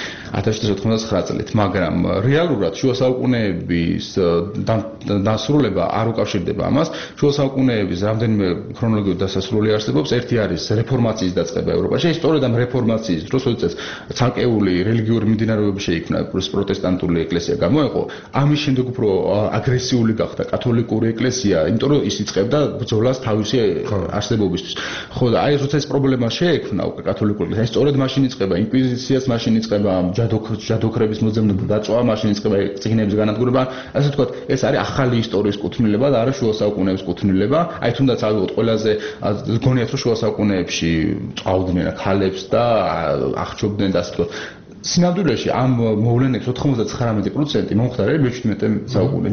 1799 წლით, მაგრამ რეალურად შუა საუკუნეების დასრულება არ უკავშირდება ამას. შუა საუკუნეების რამდენიმე ქრონოლოგიური დასასრული არსებობს. ერთი არის რეფორმაციის დაწყება ევროპაში. სწორედ ამ რეფორმაციის დროს, როდესაც ცალკეული რელიგიური მიმდინარეობები შეიქმნა, პროტესტანტული ეკლესია გამოეყო, ამის შემდეგ უფრო აგრესიული გახდა კათოლიკური ეკლესია, იმიტომ რომ ის იწყებდა ბრძოლას თავისი არსებობისთვის. ხო და აი როცა ეს პრობლემა შეექმნა უკვე კათოლიკური ეკლესია, სწორედ მაშინ იწყება ინკვიზიციას, მაშინ იწყება ჯადოქრების მოძებნება, დაწვა, მაშინ იწყება წიგნების განადგურება. ასე ვთქვათ, ეს არის ახალი ისტორიის კუთვნილება და არა შუა საუკუნეების კუთვნილება. აი თუნდაც ავიღოთ ყველაზე გონიათ რომ შუა საუკუნეებში წავდნენ ქალებს და აღჭობდნენ და ასე ვთქვათ. სინამდვილეში ამ მოვლენების 99% მომხდარა მე-17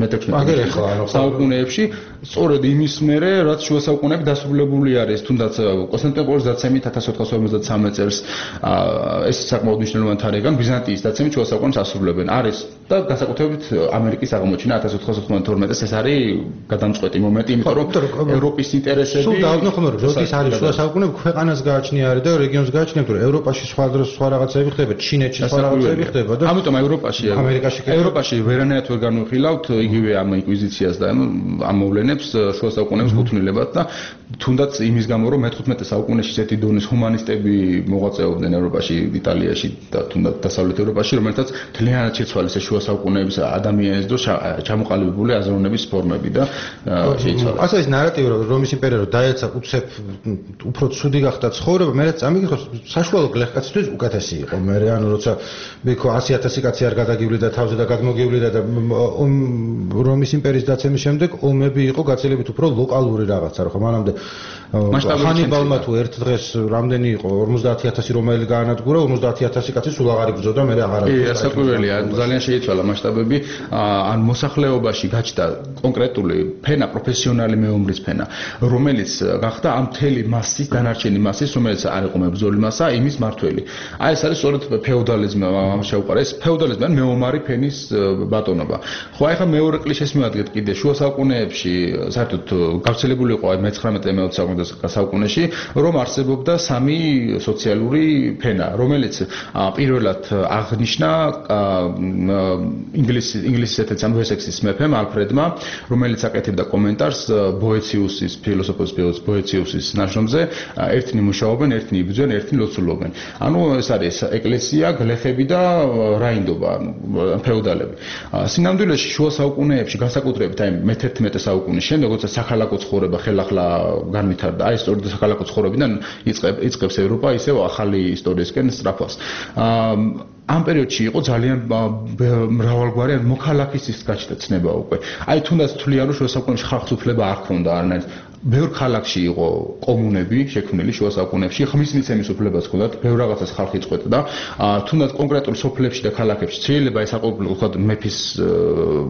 საუკუნეებში, სწორედ იმის მერე, რაც შუა საუკუნეები დასრულებული არის, თუნდაც კონსტანტინოპოლის დაცემით 1453 წელს ეს საკმაოდ მნიშვნელოვანი თარიღია, ბიზანტიის დაცემით შუა საუკუნეებს ასრულებენ. არის და განსაკუთრებით ამერიკის აღმოჩენა 1492 წელს ეს არის გადამწყვეტი მომენტი, იმიტომ რომ ევროპის ინტერესები სულ დაუდგენ ხომ რომ როდის არის შუა საუკუნეები ქვეყანას გააჩნია არის და რეგიონს გააჩნია, იმიტომ რომ ევროპაში სხვა დროს სხვა რაღაცები ხდება, ჩინეთში სხვა რაღაცები ხდება და ამიტომ ევროპაში ვერანაირად ვერ განვიხილავთ იგივე ამ ინკვიზიციას და ამ მოვლენებს შუა საუკუნეების კუთვნილებად და თუნდაც იმის გამო რომ მე-15 საუკუნეში ესეთი დონის ჰუმანისტები მოღვაწეობდნენ ევროპაში, იტალიაში და თუნდაც დასავლეთ ევროპაში, რომელთაც მთლიანად შეცვალეს შუა საუკუნეების ადამიანის დროს ჩამოყალიბებული აზროვნების ფორმები და შეიცვალა. ასე ის ნარატივი რომ რომის იმპერია რომ დაეცა უცებ უფრო ცუდი გახდა ცხოვრება, მე რაც წამიგიხოს საშუალო გლეხკაცისთვის უკეთესი იყო. მე ანუ როცა მეკო 100,000 კაცი არ გადაგივლი და თავზე და გადმოგივლიდა და რომის იმპერიის დაცემის შემდეგ ომები იყო გაცილებით უფრო ლოკალური რაღაცა, ხო მანამდე ჰანიბალმა თუ ერთ დღეს რამდენი იყო 50,000 რომაელი გაანადგურა, 50,000 კაცი სულ აღარ იბრძოდა, მე აღარ არის. საკუთრებელია, ძალიან შეიცვალა მასშტაბები, ან მოსახლეობაში გაჩნდა კონკრეტული ფენა, პროფესიონალი მეომრის ფენა, რომელიც გახდა ამ მთელი მასის, დანარჩენი მასის, რომელიც არ იყო მებრძოლი მასა, იმის მართველი. აი ეს არის სწორედ ფეოდალიზმი შეუყარა. ეს ფეოდალიზმი ან მეომარი ფენის ბატონობა. ხო, ახლა მეორე კლიშეს მივადგეთ კიდე შუა საუკუნეებში, საერთოდ გავრცელებული იყო აი მე-19 საუკუნეში, რომ არსებობდა სამი სოციალური ფენა, რომელიც პირველად აღნიშნა ინგლისის ერთ-ერთ ვესექსის მეფემ ალფრედმა, რომელიც აკეთებდა კომენტარს ბოეციუსის ფილოსოფოს ბოეციუსის ნაშრომზე, ერთნი მუშაობენ, ერთნი იბრძვენ, ერთნი ლოცულობენ. ანუ ეს არის ეკლესია, გლეხები და რაინდობა, ფეოდალები. სინამდვილეში შუა საუკუნეებში განსაკუთრებით აი მე-11 საუკუნის შემდეგ, როცა საქალაქო ცხოვრება ხელახლა განვითარდა, აი სწორედ საქალაქო ცხოვრებიდან იწყებს ევროპა ისევ ახალი ისტორიისკენ სწრაფას. ამ პერიოდში იყო ძალიან მრავალგვარი მოქალაქის გაჩნდა ცნება უკვე. აი თუნდაც თვლიან რომ შუა საუკუნეებში ხალხს უფლება არ ჰქონდა არანაირ ბევრ ქალაქში იყო კომუნები შექმნილი შუა საუკუნეებში, ხმის მიცემის უფლებაც ჰქონდათ, ბევრ რაღაცას ხალხი წყვეტდა. თუნდაც კონკრეტულ სოფლებში და ქალაქებში შეიძლება ეს აყოლო ვთქვათ მეფის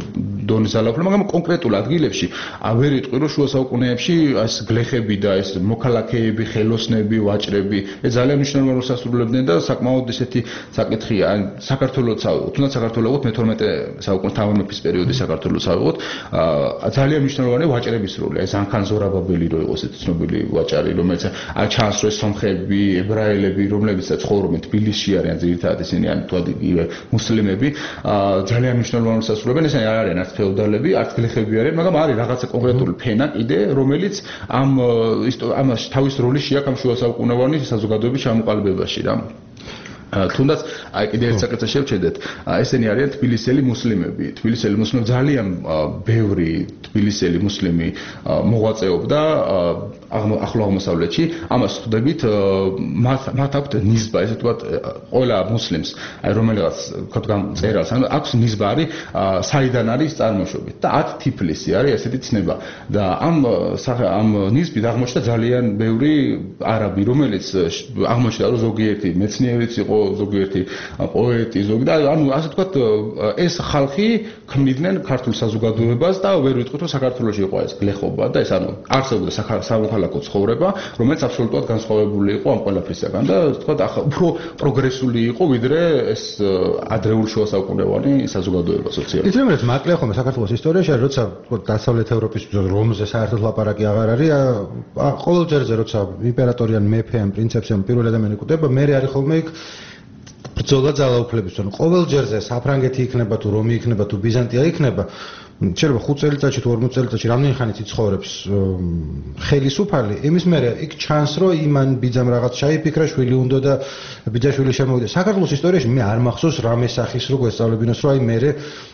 დონის ძალაუფლება, მაგრამ კონკრეტულ ადგილებში ვერ იტყვი რომ შუა საუკუნეებში ეს გლეხები და ეს მოქალაქეები, ხელოსნები, ვაჭრები ეს ძალიან მნიშვნელოვან როლს ასრულებდნენ და საკმაოდ ესეთი საკითხია. საქართველოს თუნდაც საქართველოს ვიყოთ მე-12 საუკუნის თავი მეფის პერიოდის საქართველოს ვიყოთ, ძალიან მნიშვნელოვანია ვაჭრების როლი. აი ზანქან ზორაბაბელი რო იყოს ეს ცნობილი ვაჭარი, რომელიც აი ჩანს რომ სომხები, ებრაელები, რომლებიც ცხოვრობენ თბილისში არიან ძირითადად ისინი ან თვადიგივე მუსლიმები, ძალიან მნიშვნელოვან როლს ასრულებენ. ესენი არ არიან არც ფეოდალები, არც გლეხები არიან, მაგრამ არის რაღაცა კონკრეტული ფენა კიდე, რომელიც ამაში თავის როლი შეაქვს ამ შუა საუკუნოვანი საზოგადოების ჩამოყალიბებაში რა. თუნდაც აი კიდე ერთ საკითხს შევჩედეთ, ესენი არიან თბილისელი მუსლიმები. თბილისელი მუსლიმები ძალიან ბევრი თბილისელი მუსლიმი მოღვაწეობდა ახლო აღმოსავლეთში. ამას ხვდებით, მათ აქვთ ნიზბა, ესე ვთქვათ, ყველა მუსლიმს, აი რომელიღაც თქვენ წერალს, ანუ აქვს ნიზბა არის საიდან არის წარმოშობით და 10 თიფლისი არის ესეთი ცნება და ამ ნიზბით აღმოჩნდა ძალიან ბევრი არაბი, რომელიც აღმოჩნდა რომ ზოგიერთი მეცნიერიც იყო, ზოგიერთი პოეტი, ანუ ასე ვთქვათ, ეს ხალხი ქმნიდნენ ქართულ საზოგადოებას და ვერ ვიტყვით რომ საქართველოში იყო ეს გლეხობა და ეს ანუ არსებობდა სამოქალაქო ცხოვრება, რომელიც აბსოლუტურად განსხვავებული იყო ამ ყველაფრისაგან და ვთქვათ, უფრო პროგრესული იყო ვიდრე ეს ადრეული შუა საუკუნოვანი საზოგადოება სოციალური. ის რომელიც მაკლია ხოლმე საქართველოს ისტორიაში, როცა ვთქვათ დასავლეთ ევროპის რომზე საერთოდ ლაპარაკი აღარ არის, ყოველ ჯერზე როცა იმპერატორი ან მეფე ან პრინცეპი ან პირველი ადამიანი კვდება, მე არის ხოლმე იქ ბრძოლა ძალაუფლების. ანუ ყოველ ჯერზე საფრანგეთი იქნება თუ რომი იქნება თუ ბიზანტია იქნება, შეიძლება 5 წელიწადში თუ 40 წელიწადში რამდენი ხანი იცხოვრებს ხელისუფალი, იმის მერე იქ ჩანს რომ იმან ბიძამ რაღაც შეიფიქრა, შვილი უნდა და ბიძაშვილი შემოვიდა. საქართველოს ისტორიაში მე არ მახსოვს რამე სახის რო გვესწავლებინოს, რომ აი მერე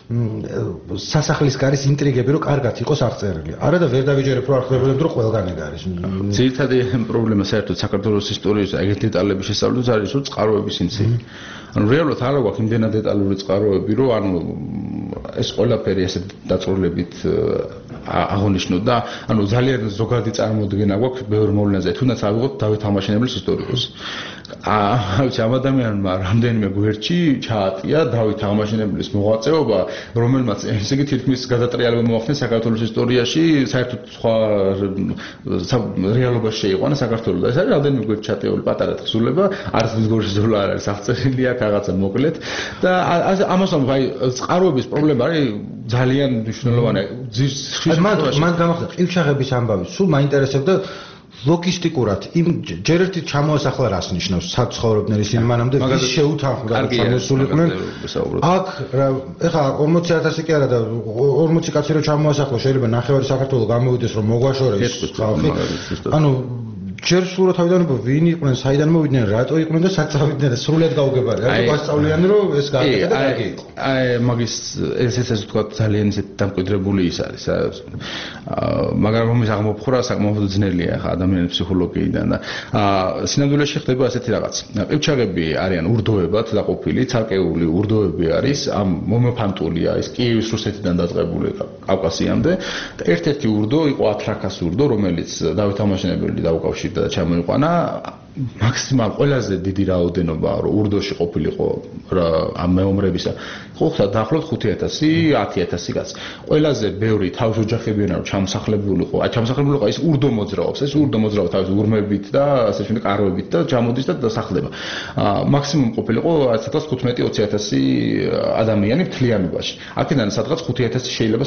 სასახლის კარის ინტრიგები რო კარგად იყოს აღწერილი. არა და ვერ დავიჯერებ რომ არ ხდებოდნენ რომ ყველგან ეგ არის. ძირითადი პრობლემა საერთოდ საქართველოს ისტორიის ეგ დეტალების შესწავლით არის რომ წყაროების ინცი. ანუ რეალურად არ აქვს იმდენად დეტალური წყაროები, რომ ანუ ეს ყველაფერი ესე დაწვრილებით აღონიშნოთ და ანუ ძალიან ზოგადი წარმოდგენა გვაქვს ბევრ მოვლენაზე. თუნდაც ავიღოთ დავით აღმაშენებლის ისტორიკოსი. ამ ადამიანმა რამდენიმე გვერდში ჩაატია დავით აღმაშენებლის მოღვაწეობა, რომელმაც ესე იგი თითქმის გადატრიალება მოახდინა საქართველოს ისტორიაში, საერთოდ სხვა რეალობაში შეიყვანა საქართველოს. ეს არის რამდენიმე გვერდში ჩატეული პატარა თხზულება, არც მის ზოლა არ არის აღწერილი აქ რაღაცა მოკლედ და ამას რომ აი წყაროების პრობლემა არის ძალიან მნიშვნელოვანი. მან გამახსნა ყივჩაღების ამბავი, სულ მაინტერესებდა ლოგისტიკურად იმ ჯერ ერთი ჩამოასახლა რას ნიშნავს საცხოვრებდნენ ისინი მანამდე ვის შეუთანხმდა რომ ჩამოსულიყვნენ აქ ეხლა 40000 კი არა და 40 კაცი რომ ჩამოასახლა შეიძლება ნახევარი საქართველოს გამოვიდეს რომ მოგვაშორეს ხალხი ანუ ჯერ სულ თავიდან ვინ იყვნენ, საიდან მოვიდნენ, რატო იყვნენ და სად წავიდნენ და სრულად გაუგებარი. აი გვასწავლიან რომ ეს გააკეთა და კარგი იყო. აი მაგის ეს ვთქვათ ძალიან ისეთ დამკვიდრებული ის არის. მაგრამ რომის აღმოფხვრა საკმაოდ ძნელია ხა ადამიანის ფსიქოლოგიიდან და სინამდვილეში ხდება ასეთი რაღაც. ყივჩაღები არიან ურდოებად დაყოფილი, ცალკეული ურდოები არის, ამ მომოფანტულია ის კიევის რუსეთიდან დაწყებული კავკასიამდე და ერთ-ერთი ურდო იყო ათრაქას ურდო, რომელიც დავით აღმაშენებელი დაუკავშირდა და ჩამოიყვანა მაქსიმალ ყველაზე დიდი რაოდენობა რომ ურდოში ყოფილიყო ამ მეომრებისა ხოხდა დაახლოებით 5000 10000 კაცი ყველაზე ბევრი თავშოჯახებიანა რომ ჩამოსახლებულიყო ჩამოსახლებულიყო ის ურდო მოძრაობს ეს ურდო მოძრაობს თავის ურმებით და ასე შემდეგ კაროებით და ჩამოდის და დასახლდება მაქსიმუმ ყოფილიყო სადღაც 15-20000 ადამიანი მთლიანობაში აქედან სადღაც 5000 შეიძლება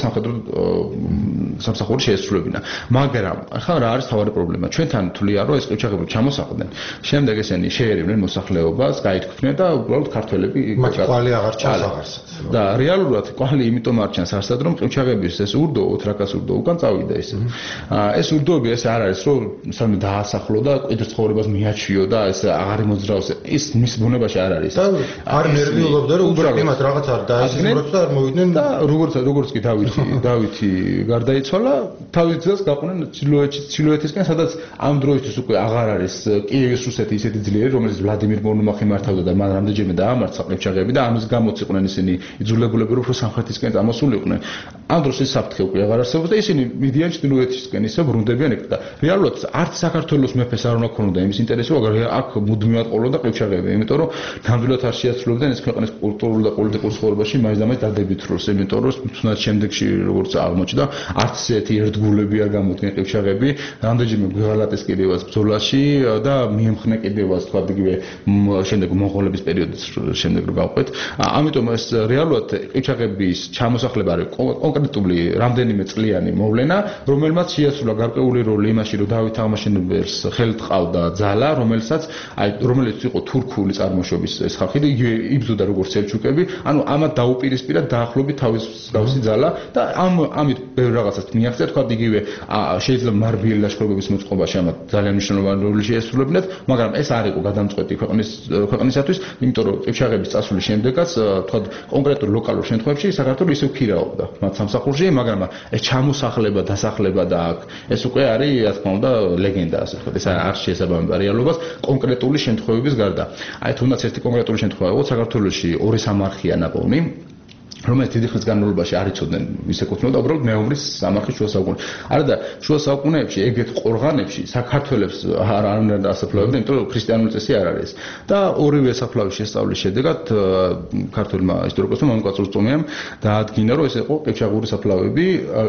სამსახური შეესრულებინა მაგრამ ახლა რა არის თავარი პრობლემა ჩვენთან თვლიან რომ ეს ყივჩაღები ჩამოსახლდნენ შემდეგ ესენი შეერივნენ მოსახლეობას, გაითქვნენ და უბრალოდ ქართველები მათ კვალი აღარ ჩანს აღარს. და რეალურად კვალი იმიტომ არ ჩანს არსად რომ ყივჩაღების ეს ურდო, ოთრაკას ურდო უკან წავიდა ესე. ეს ურდოები ეს არ არის რომ სამი დაასახლო და კიდევ ცხოვრებას მიაჩვიო და ეს აღარ მოძრაოს. ის მის ბუნებაში არ არის. და არ ნერვიულობდა რომ უბრალოდ იმათ რაღაც არ დაესწროს და არ მოვიდნენ და როგორც კი დავითი გარდაიცვალა, თავის ძეს გაყვნენ ჩილოეთისკენ, სადაც ამ დროისთვის უკვე აღარ არის კიევის მოსოვიეტ რუსეთი ისეთი ძლიერი, რომელიც ვლადიმირ მონომახი მართავდა და მან რამდენჯერმე დაამარცხა ყივჩაღები და ამის გამოც იყვნენ ისინი იძულებულები, რომ სამხრეთისკენ წამოსულიყვნენ. ამ დროს ეს საფრთხე უკვე აღარ არსებობს და ისინი მიდიან ჩრდილოეთისკენ ისე ბრუნდებიან იქ და რეალურად არც საქართველოს მეფეს არ უნდა ქონოდა იმის ინტერესი, მაგრამ აქ მუდმივად ყოლოდა ყივჩაღები, იმიტომ რომ ნამდვილად არ შეაცვლებდნენ ეს ქვეყნის კულტურულ და პოლიტიკურ ცხოვრებაში მაინც და მაინც დადებით როლს, იმიტომ რომ თუნდაც შემდეგში როგორც აღმოჩნდა, არც ესეთი ერთგულები არ გამოდგნენ ყივჩაღები, რამდენჯერმე გვეღალატეს კიდევაც ბრძოლაში და მიემხნე კიდევაც თქვა იგივე შემდეგ მონღოლების პერიოდის შემდეგ რო გავყვეთ. ამიტომ ეს რეალურად ყივჩაღების ჩამოსახლება არის კონკრეტული რამდენიმე წლიანი მოვლენა, რომელმაც შეასრულა გარკვეული როლი იმაში, რომ დავით აღმაშენებელს ხელთ ყავდა ძალა, რომელიც იყო თურქული წარმოშობის ეს ხალხი და იგივე იბრძოდა როგორც სელჩუკები, ანუ ამათ დაუპირისპირა დაახლოებით თავისი ძალა და ამით ბევრ რაღაცას მიაღწია, თქვა იგივე შეიძლება მარბიელი ლაშქრობების მოწყობაში ამათ ძალიან მნიშვნელოვანი როლი შეასრულებინათ, მაგრამ ეს არ იყო გადამწყვეტი ქვეყნისათვის, იმიტომ რომ ყივჩაღების წასვლის შემდეგაც თქვა კონკრეტულ ლოკალურ შემთხვევებში საქართველოს ისევ ქირაობდა მათ სამსახურში, მაგრამ ეს ჩამოსახლება, დასახლება და ეს უკვე არის, რა თქმა უნდა, ლეგენდა, ასე ვთქვათ, ეს არ შეესაბამება რეალობას კონკრეტული შემთხვევების გარდა. აი თუნდაც ერთი კონკრეტული შემთხვევა იყო საქართველოში ორი სამარხია ნაპოვნი, რომელიც დიდი ხნის განმავლობაში არ იცოდნენ ის ეკუთვნოდა უბრალოდ მეომრის სამარხის შუა საუკუნეებში. არა და შუა საუკუნეებში ეგეთ ყორღანებში საქართველოს არ უნდა დასაფლავებდნენ, იმიტომ რომ ქრისტიანული წესი არ არის. და ორივე საფლავის შესწავლის შედეგად ქართულმა ისტორიკოსმა მამუკაც რუსტომიამ დაადგინა, რომ ეს იყო ყივჩაღური საფლავები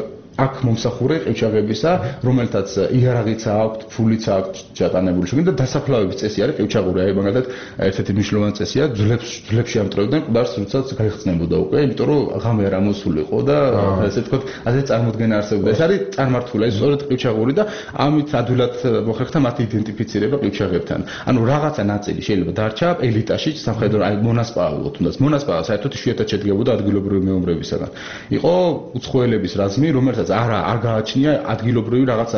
აქ მომსახურე ყივჩაღებისა, რომელთაც იარაღიც აქვს, ფულიც აქვს ჩატანებული შეგნ და დასაფლავების წესი არის ყივჩაღური. აი მაგალითად ერთ-ერთი მნიშვნელოვანი წესია, ძვლებში ამტრავდნენ ყდარს, როდესაც გაიხსნებოდა უკვე, იმიტომ რომ ღამე არ ამოსულიყო და ესე ვთქვათ, ასე წარმოდგენა არსებობდა. ეს არის წარმართული, ეს სწორედ ყივჩაღური და ამით ადვილად მოხერხდა მათი იდენტიფიცირება ყივჩაღებთან. ანუ რაღაცა ნაწილი შეიძლება დარჩა ელიტაში, სამხედრო აი მონასპავო, თუნდაც მონასპავა საერთოდ იშვიათად შედგებოდა ადგილობრივი მეომრებისაგან. იყო უცხოელების რაზმი, რომელსაც არ გააჩნია ადგილობრივი რაღაცა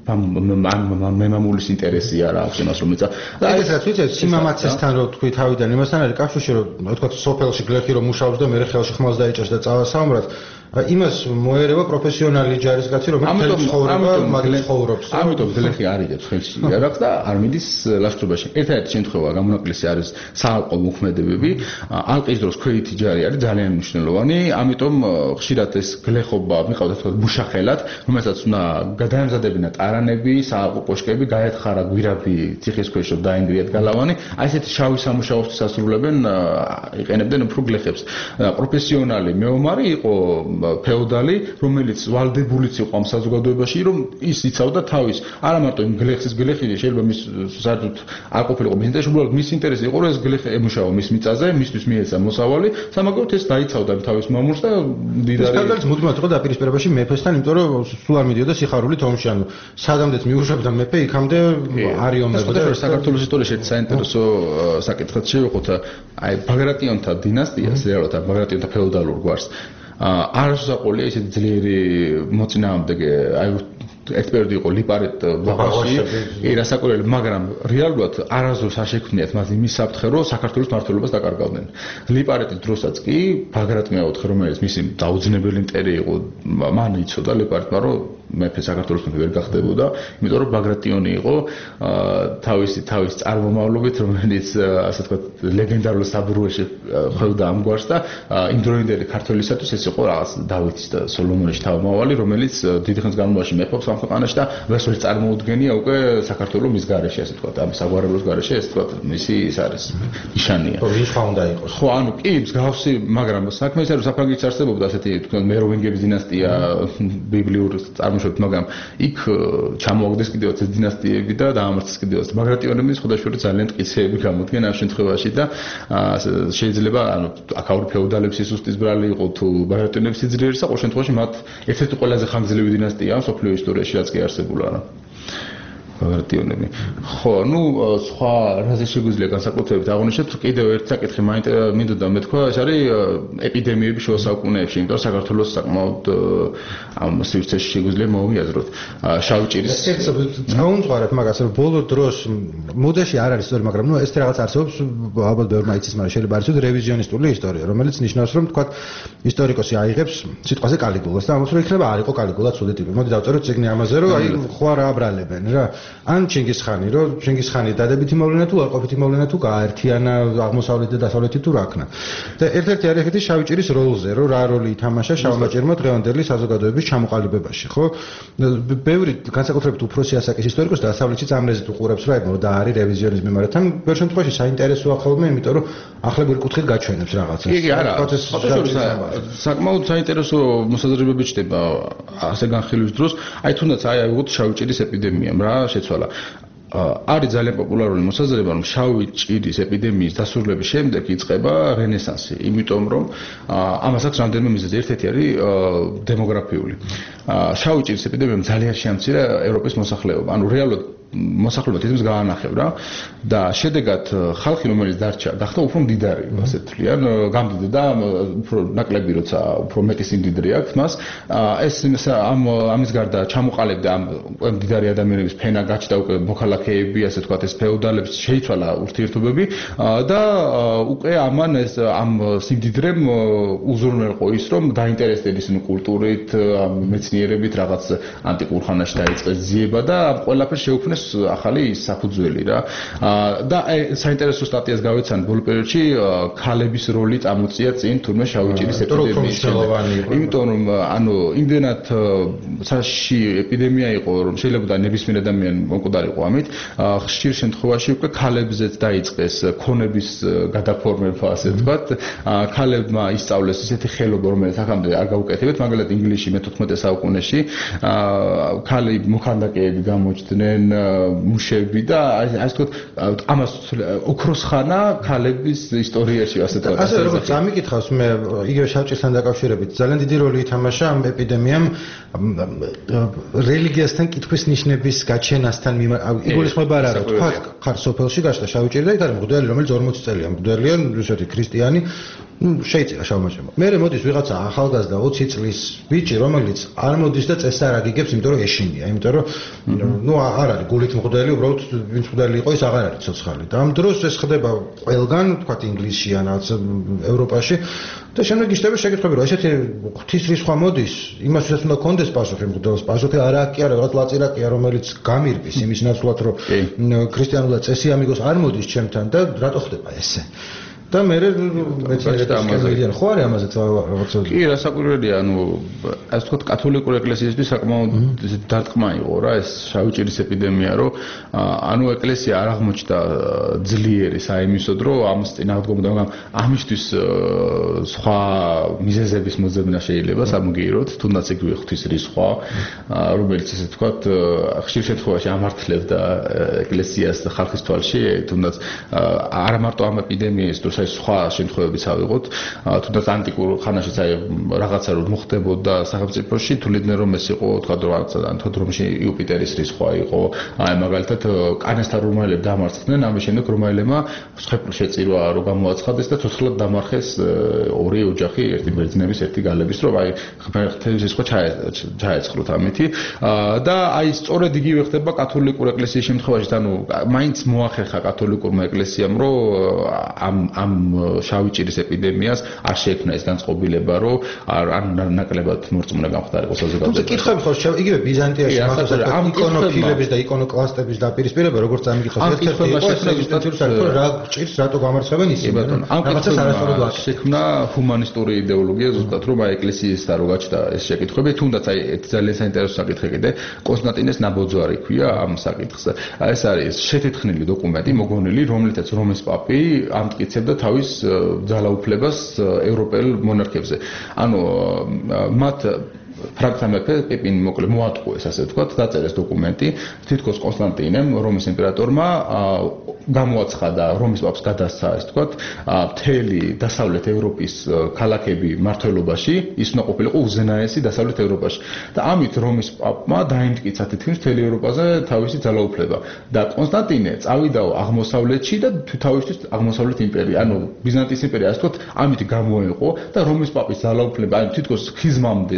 მემამულის ინტერესი არ აქვს იმას რომ ეცა და ეს რაც ვიცით სიმამაცესთან რო თქვი თავიდან იმასთან არის კავშირი რომ თქვა სოფელში გლეხი რომ მუშაობს და მე ხელში ხმალს დაიჭერს და წავა საომრად იმას მოერევა პროფესიონალი ჯარისკაცი რომელიც ცხოვრება მაგალითად ცხოვრობს ამიტომ გლეხი არ იღებს ხელში იარაღს და არ მიდის ლაშქრობაში ერთადერთი შემთხვევა გამონაკლისი არის საალყო მოქმედებები ალყის დროს ქვეითი ჯარი არის ძალიან მნიშვნელოვანი ამიტომ ხშირად ეს გლეხობა მიყავდა თქვა მუშახელად რომელსაც უნდა გადაემზადებინა ტარანები საალყო კოშკები გაეთხარა გვირაბი ციხის ქვეშ რომ დაინგრიათ გალავანი აი ესეთი შავი სამუშაოსთვის ასრულებენ იყენებდნენ უფრო გლეხებს პროფესიონალი მეომარი იყო ფეოდალი, რომელიც ვალდებულიც იყო ამ საზოგადოებაში, რომ ის იცავდა თავის, არა მარტო იმ გლეხის გლეხი, შეიძლება მის საერთოდ არ ყოფილიყო მის ინტერესში, უბრალოდ მის ინტერესი იყო, რომ ეს გლეხი ემუშავა მის მიწაზე, მისთვის მიეცა მოსავალი, სამაგეროდ ეს დაიცავდა თავის მამულს და მდიდარი. ეს კადრიც მუდმივად იყო დაპირისპირებაში მეფესთან, იმიტომ რომ სულ არ მიდიოდა სიხარულით ომში, ანუ სადამდეც მიუშვებდა მეფე, იქამდე არ იომებოდა. საქართველოს ისტორიაში ერთ საინტერესო საკითხად შევეხოთ, აი ბაგრატიონთა დინასტიას, რეალურად ბაგრატიონთა ფეოდალურ გვარს არასაყოლია ისეთი ძლიერი მოწინააღმდეგე აი ერთ პერიოდი იყო ლიპარეტ ბაღაში რასაკვირველი მაგრამ რეალურად არასდროს არ შექმნიათ მას იმის საფრთხე რომ საქართველოს მმართველობას დაკარგავდნენ ლიპარეტის დროსაც კი ბაგრატ მეოთხე რომელიც მისი დაუძინებელი მტერი იყო მან იცოდა ლიპარეტმა რომ მეფე საქართველოს მეფე ვერ გახდებოდა იმიტომ რომ ბაგრატიონი იყო თავის წარმომავლობით რომელიც ასე ვთქვათ ლეგენდარულ საბურუაში ხვევდა ამ გვარს და იმდროინდელი ქართველისათვის ეს იყო რაღაც დავითის და სოლომონის თავმავალი რომელიც დიდი ხნის განმავლობაში მეფობს ამ ქვეყანაში და ვესველი წარმოუდგენია უკვე საქართველოს მის გარეშე ასე ვთქვათ ამ საგვარეულოს გარეშე ეს ვთქვათ მისი ის არის ნიშანია ის ხა უნდა იყოს ხო ანუ კი მსგავსი მაგრამ საქმე ისე რომ საფრანგეთში არსებობდა ასეთი ვთქვათ მეროვინგების დინასტია ბიბლიურ მაგრამ იქ ჩამოაგდეს კიდევაც ეს დინასტიები და დაამარცხეს კიდევაც ბაგრატიონების ხოდაშური ძალიან მტკიცეები გამოდგენ ამ შემთხვევაში და შეიძლება ანუ აქაური ფეოდალების სუსტის ბრალი იყო თუ ბაგრატიონების სიძლიერისა ყოველ შემთხვევაში მათ ერთ-ერთი ყველაზე ხანგრძლივი დინასტია მსოფლიო ისტორიაში რაც კი არსებულა რა ბაგრატიონები ხო ნუ სხვა რაზე შეგვიძლია განსაკუთრებით აღნიშნოთ კიდევ ერთ საკითხი მინდოდა მეთქვა ეს არის ეპიდემიები შუა საუკუნეებში იმიტომ რომ საქართველოს საკმაოდ ამ სივრცეში შეგვიძლია მოვიაზროთ შავი ჭირის წაუმძღვარეთ მაგას რომ ბოლო დროს მოდაში არ არის სწორი მაგრამ ნუ ეს რაღაც არსებობს ალბათ ბევრმა იცის მაგრამ შეიძლება არის რევიზიონისტული ისტორია რომელიც ნიშნავს რომ თქვა ისტორიკოსი აიღებს სიტყვაზე კალიგულას და ამას რომ იქნება არ იყო კალიგულა ცუდი ტიპი მოდი დავწეროთ ციგნი ამაზე რომ აი ხო არა აბრალებენ რა ან ჩინგისხანი, რომ ჩინგისხანი დადებითი მოვლენა თუ არყოფითი მოვლენა თუ გააერთიანა აღმოსავლეთი და დასავლეთი თუ რა ქნა. და ერთ-ერთი არის ესეთი შავი ჭირის როლზე, რომ რა როლი ითამაშა შავმა ჭირმა დღევანდელი საზოგადოების ჩამოყალიბებაში, ხო? ბევრი განსაკუთრებით უფროსი ასაკის ისტორიკოსი დასავლეთში წამრეზით უყურებს რა ებმო და არის რევიზიონიზმი, მაგრამ ბევრ შემთხვევაში საინტერესოა ხოლმე, იმიტომ რომ ახლებური კუთხით გაჩვენებს რაღაცას. კი, არა. საკმაოდ საინტერესო მოსაზრებები ჩდება ასე განხილვის დროს. აი თუნდაც აიღოთ შავი ჭირის ეპიდემიამ რა შეცვალა. არის ძალიან პოპულარული მოსაზრება, რომ შავი ჭირის ეპიდემიის დასრულების შემდეგ იწყება რენესანსი, იმიტომ რომ ამას აქვს რამდენიმე მიზეზი. ერთ-ერთი არის დემოგრაფიული. შავი ჭირის ეპიდემიამ ძალიან შეამცირა ევროპის მოსახლეობა. ანუ რეალურად მოსახლეობა თითქმის გაანახევრა და შედეგად ხალხი რომელიც დარჩა გახდა უფრო მდიდარი, ასე თვლიან, გამდიდრდა უფრო ნაკლები, როცა უფრო მეტი სიმდიდრე აქვს მას. ეს ამის გარდა ჩამოყალიბდა ამ მდიდარი ადამიანების ფენა, გაჩნდა უკვე მოქალაქეები, ასე თქვათ, ეს ფეოდალებს შეიცვალა ურთიერთობები და უკვე ამან ეს ამ სიმდიდრემ უზრუნველყო ის, რომ დაინტერესდეს კულტურით, მეცნიერებით, რაღაც ანტიკურ ხანაში დაიწყეს ძიება და ყველაფერს შეუქმნეს ახალი საფუძველი რა. და საინტერესო სტატიას გავეცან ბოლო პერიოდში ქალების როლი წამოწია წინ თურმე შავი ჭირის ეპიდემიის. იმიტომ რომ ანუ იმდენად საში ეპიდემია იყო, რომ შეიძლება ნებისმიერ ადამიანი მომკვდარიყო ამით. ხშირ შემთხვევაში უკვე ქალებზეც დაიწყეს ქონების გადაფორმება, ასე ვთქვათ. ქალებმა ისწავლეს ისეთი ხელობა, რომელიც აქამდე არ გაუკეთებიათ, მაგალითად ინგლისში მე-14 საუკუნეში ქალი მოქანდაკეები გამოჩნდნენ, მუშები და ასე ვთქვათ, ამას ოქროს ხანა ქალების ისტორიაში, ასე ვთქვათ. ასე როგორც ამიკითხავს, მე იგივე შავჭირთან დაკავშირებით ძალიან დიდი როლი ითამაშა ამ ეპიდემიამ რელიგიასთან კითხვის ნიშნების გაჩენასთან იგულისხმება არა, რომ თქვა ხარ სოფელში გაშდა შავი ჭირი და იქ არის მღვდელი, რომელიც 40 წელია მღვდელია, ისეთი ქრისტიანი, შეიწირა შავმა ჭირმა. მერე მოდის ვიღაცა ახალგაზრდა 20 წლის ბიჭი, რომელიც არ მოდის და წესს არ აგიგებს, იმიტომ რომ ეშინია, იმიტომ რომ ნუ არ არის გულით მღვდელი, უბრალოდ ვინც მღვდელი იყო, ის აღარ არის ცოცხალი. და ამ დროს ეს ხდება ყველგან, თქვა ინგლისში ან რაღაც ევროპაში და შემდეგ იშლება შეკითხვები, რომ ესეთი ღვთის რისხვა მოდის, იმას ვისაც უნდა კონდეს პასუხი მღვდელს, პასუხი არა კი არა, რაღაც ლაწირაკია, რომელიც გამირბის იმის ნაცვლად, რომ ქრისტიანულად წესი ამიგოს არ მოდის ჩემთან და რატო ხდება ესე? და მე მეცნიერებთან ხო არის ამაზეც რაღაცა. კი, რასაკვირველია, ანუ ასე ვთქვათ, კათოლიკური ეკლესიისთვის საკმაოდ დარტყმა იყო რა ეს შავი ჭირის ეპიდემია, რომ ანუ ეკლესია არ აღმოჩნდა ძლიერი საიმისოდ, რომ ამის წინააღმდეგ, მაგრამ ამისთვის სხვა მიზეზების მოძებნა შეიძლება სამგეიროთ, თუნდაც იგივე ღვთის რისხვა, რომელიც ესე ვთქვათ, ხშირ შემთხვევაში ამართლებდა ეკლესიას ხალხის თვალში, თუნდაც არა მარტო ამ ეპიდემიის დროს სხვა შემთხვევებიც ავიღოთ, თუნდაც ანტიკურ ხანაშიც აი რაღაცა რომ მოხდებოდა სახელმწიფოში, თuliდნენ რომ ეს იყო, თქვა რომ რომში იუპიტერის რისხვა იყო, აი მაგალითად კანესთან რომაელები დამარცხდნენ, ამის შემდეგ რომაელებმა შეფრ შეწირვა რომ გამოაცხადეს და ცოცხლად დამარხეს ორი ოჯახი, ერთი ბერძნების, ერთი გალების, რომ აი ღმერთის რისხვა ჩაეწყლოთ ამითი და აი სწორედ იგივე ხდება კათოლიკურ ეკლესიის შემთხვევაში, ანუ მაინც მოახერხა კათოლიკურმა ეკლესიამ, რომ ამ შავი ჭირის ეპიდემიას არ შეექმნა ეს განწყობილება, რომ არ ნაკლებად მორწმუნე გამხდარიყო საზოგადოება. კითხები ხო იგივე ბიზანტიაში მაგალითად ამ იკონოფილების და იკონოკლასტების დაპირისპირება, როგორც ამიკითხავს ერთ-ერთი იყო ეგზისტენციური საკითხი, რა ჭირს რატო გამარცხებენ ისინი. რაღაცას არასწორად ვაკეთებთ. შექმნა ჰუმანისტური იდეოლოგია, ზუსტად რომ აი ეკლესიისთან რო გაჩნდა ეს საკითხები, თუნდაც აი ძალიან საინტერესო საკითხი კიდე კონსტანტინეს ნაბოძვარი ქვია ამ საკითხს. ეს არის შეთეთხნილი დოკუმენტი, მოგონილი, რომლითაც რომის პაპი ამტკიცებდა თავის ძალაუფლებას ევროპელ მონარქებზე. ანუ მათ ფრანკთა მეფე პიპინი მოკლედ მოატყუეს, ასე ვთქვათ, დაწერეს დოკუმენტი, თითქოს კონსტანტინემ, რომის იმპერატორმა გამოაცხადა, რომის პაპს გადასცა, ასე ვთქვათ, მთელი დასავლეთ ევროპის ქალაქები მმართველობაში, ის უნდა ყოფილიყო უზენაესი დასავლეთ ევროპაში. და ამით რომის პაპმა დაიმტკიცა თითქმის მთელი ევროპაზე თავისი ძალაუფლება. და კონსტანტინე წავიდაო აღმოსავლეთში და თავისთვის აღმოსავლეთ იმპერია, ანუ ბიზანტიის იმპერია, ასე ვთქვათ, ამით გამოეყო და რომის პაპის ძალაუფლება, ანუ თითქოს ხიზმამდე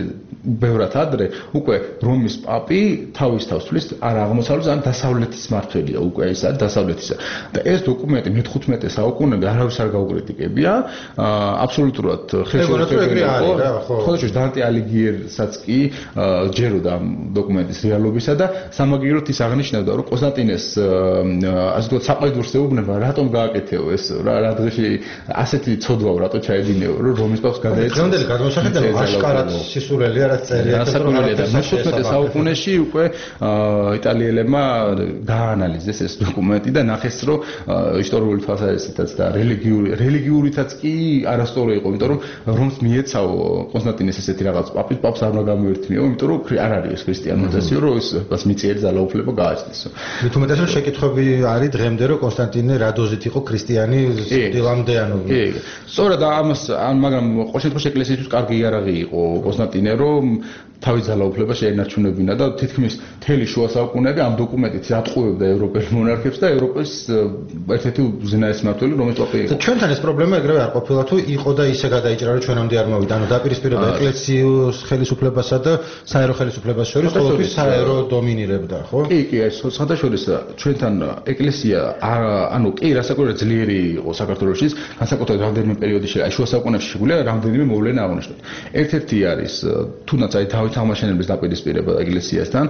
ბევრად ადრე უკვე რომის პაპი თავის თავს თვლის არა აღმოსავლეთის ან დასავლეთის მმართველია უკვე ის არის დასავლეთისა და ეს დოკუმენტი მე-15 საუკუნემდე არავის არ გაუკრიტიკებია აბსოლუტურად ხელშეუხებელი იყო ხოლო დანტე ალიგიერსაც კი ჯეროდა ამ დოკუმენტის რეალობისა და სამაგიეროდ ის აღნიშნავდა რომ კონსტანტინეს ასე ვთქვათ საყდურს ეუბნება რატომ გააკეთეო ეს რა დღეში ასეთი ცოდვაო რატო ჩაედინეო რომ რომის პაპს გადაეცა დღემდელი გადმოსახედა აშკარად სისულელია რაც წერია და მე-15 საუკუნეში უკვე იტალიელებმა გააანალიზეს ეს დოკუმენტი და ნახეს რომ ისტორიული თვალსაზრისითაც და რელიგიურითაც კი არასწორი იყო იმიტომ რომ რომს მიეცაო კონსტანტინეს ესეთი რაღაც პაპს არ უნდა გამოერთმიო იმიტომ რომ არ არის ეს ქრისტიანიზაციო რომ ეს მიწიერი ძალაუფლება გააჩნიესო მით უმეტეს რომ შეკითხვები არის დღემდე რომ კონსტანტინე რა დოზით იყო ქრისტიანი სტილამდე ანუ კი სწორედ ამას მაგრამ ყოველ შემთხვევაში ეკლესიისთვის კარგი იარაღი იყო კონსტანტინე რომ თავის ძალაუფლება შეენარჩუნებინა და თითქმის მთელი შუა საუკუნეები ამ დოკუმენტით ატყუებდა ევროპელ მონარქებს და ევროპის ერთ-ერთი უზენაესი მმართველი რომის პაპი იყო. ჩვენთან ეს პრობლემა ეგრევე არ ყოფილა თუ იყო და ისე გადაიჭრა რომ ჩვენამდე არ მოვიდა. ანუ დაპირისპირება ეკლესიის ხელისუფლებასა და საერო ხელისუფლებას შორის ყოველთვის საერო დომინირებდა, ხო? კი, ეს სხვადასხვა ჩვენთან ეკლესია ანუ კი რასაკვირველია ძლიერი იყო საქართველოში, განსაკუთრებით რამდენიმე პერიოდში, აი შუა საუკუნეებში შეგვიძლია რამდენიმე მოვლენა აღნიშნოთ. ერთ-ერთი არის თუნდაც აი დავით აღმაშენებლის დაპირისპირება ეკლესიასთან,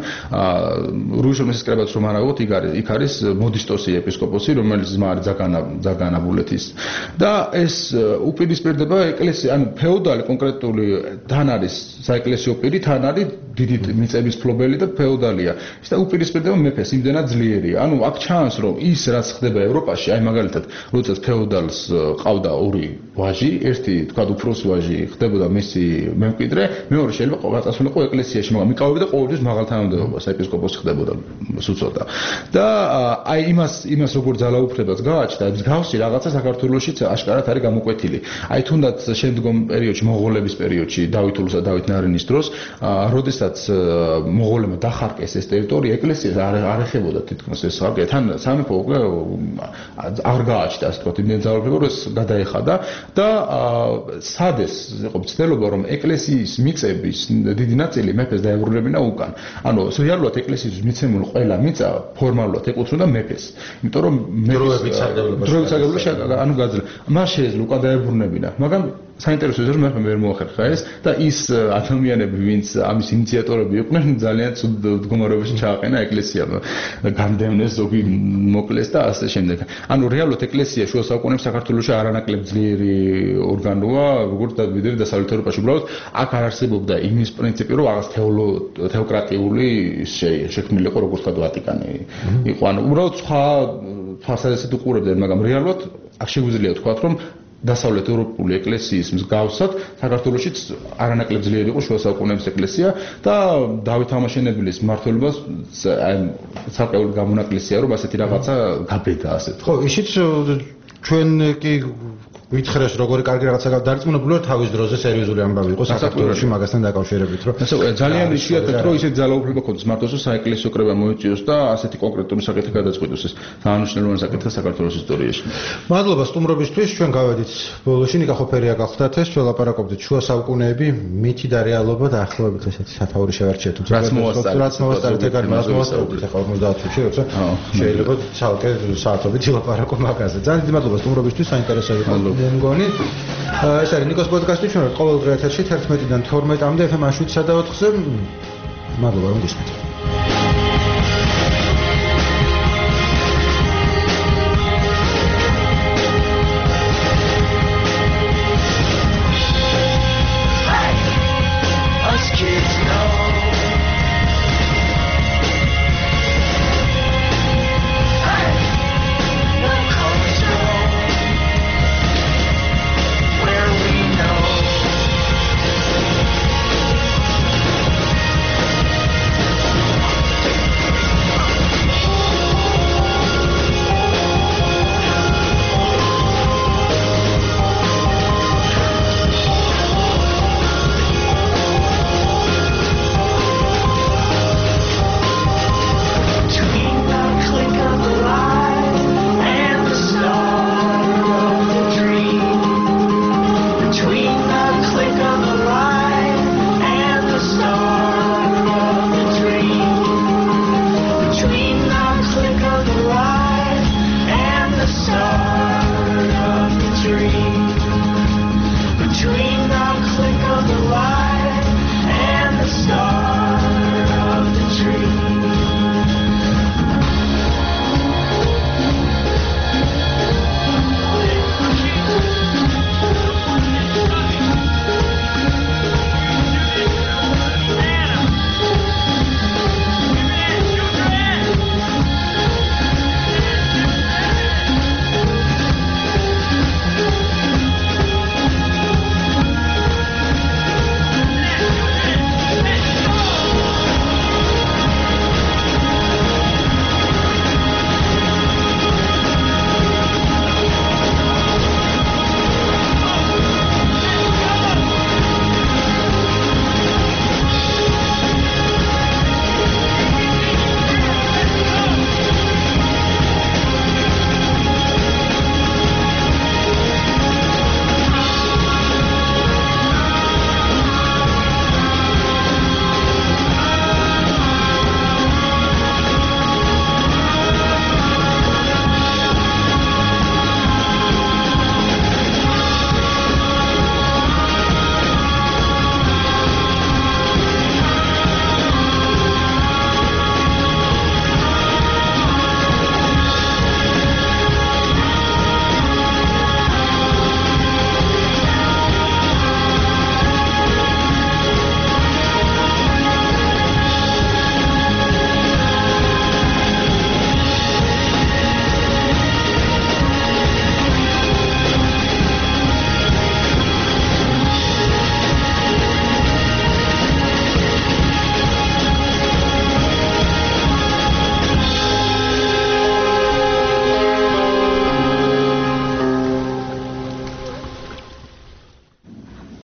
რუჟომის კრებაც რომ არ აღოთ, იქ არის მოდისტოსი ეპისკოპოსი, რომელიც ძმა არის ზაგანაბულეთის და ეს უპირისპირდება ეკლესია, ანუ ფეოდალი კონკრეტული თან არის საეკლესიო პირი, თან არის დიდი მიწების ფლობელი და ფეოდალია. ის და უპირისპირდება მეფეს, იმდენად ძლიერია. ანუ აქ ჩანს რომ ის რაც ხდება ევროპაში, აი მაგალითად, როდესაც ფეოდალს ყავდა ორი ვაჟი, ერთი თქვა უფროს ვაჟი ხდებოდა მისი მემკვიდრე, მეორე შეიძლება გაწასულიყო ეკლესიაში, მაგრამ მიკავებდა ყოველთვის მაღალ თანამდებობას, ეპისკოპოსი ხდებოდა სუცოდა. და აი იმას როგორ ძალაუფლებას გააჩნდა, მსგავსი რაღაცა საქართველოშიც აშკარად არის გამოკვეთილი. აი თუნდაც შემდგომ პერიოდში, მონღოლების პერიოდში, დავითულსა და დავით ნარინის დროს, როდესაც მონღოლებმა დახარკეს ეს ტერიტორია, ეკლესიას არ ეხებოდა თითქმის ეს ხალხი, თან სამეფო უკვე არ გააჩნდა, ასე ვთქვათ, იმდენ ძალაუფლება, რომ ეს გადაეხადა და სადეს იყო მცდელობა, რომ ეკლესიის მიწების დიდი ნაწილი მეფეს დაებრუნებინა უკან. ანუ რეალურად ეკლესიის მიცემული ყველა მიწა ფორმალურად ეკუთვნოდა მეფეს. იმიტომ რომ დროებით სარგებლობაში ანუ გაძლო. მას შეეძლო უკან დაებრუნებინა, მაგრამ საინტერესოა რომ მეფემ ვერ მოახერხა ეს და ის ადამიანები, ვინც ამის ინიციატორები იყვნენ, ძალიან ცუდ მდგომარეობაში ჩააყენა ეკლესიამ. განდევნეს, ზოგი მოკლეს და ასე შემდეგ. ანუ რეალურად ეკლესია შუა საუკუნეებში საქართველოში არანაკლებ ძლიერი ორგანოა, როგორც დავიდერი დასავლეთ ევროპაში. უბრალოდ აქ არ არსებობდა იმის პრინციპი, რომ რაღაც თეოკრატიული შექმნილიყო, როგორც თქვა ვატიკანი იყო. ანუ უბრალოდ სხვა თვალსაზრისით უყურებდნენ, მაგრამ რეალურად აქ შეგვიძლია ვთქვათ, რომ დასავლეთ ევროპული ეკლესიის მსგავსად საქართველოშიც არანაკლებ ძლიერი იყო შუა საუკუნეების ეკლესია და დავით აღმაშენებლის მმართველობას აი ცალკეული გამონაკლისია რომ ასეთი რაღაცა გაბედა ასე. ხო, ისიც ჩვენ კი ვითხრეს როგორი კარგი რაღაცა დარწმუნებული ვარ თავის დროზე სერიოზული ამბავი იყო საქართველოში მაგასთან დაკავშირებით რომ ძალიან იშვიათად რომ ისეთი ძალაუფლება ქონდეს მარტოს საეკლესიო კრება მოიწიოს და ასეთი კონკრეტული საკითხი გადაწყვიტოს ეს დაანუშნელოვანი საკითხი საქართველოს ისტორიაში. მადლობა სტუმრობისთვის ჩვენ გავედით ბოლოში ნიკა ხოფერია გახლდათ ეს ჩვენ ლაპარაკობდით შუა საუკუნეები მითი და რეალობა და ახლობებით ესეთი სათაური შევარჩიეთ რაც მოვასწარეთ ეგარ მას მოვასწრებთ ახლა 50 წუთში როცა შეიძლება ცალკე საათობით ვილაპარაკო მაგაზე. ძალიან დიდი მადლობა სტუმრობისთვის საინტერესო იყო. მგონი ეს არის ნიკოს პოდკასტი ჩვენ ყოველ დღე ეთერში 11-დან 12-მდე FM-ში 7-ზე. მადლობა რომ გისმენთ.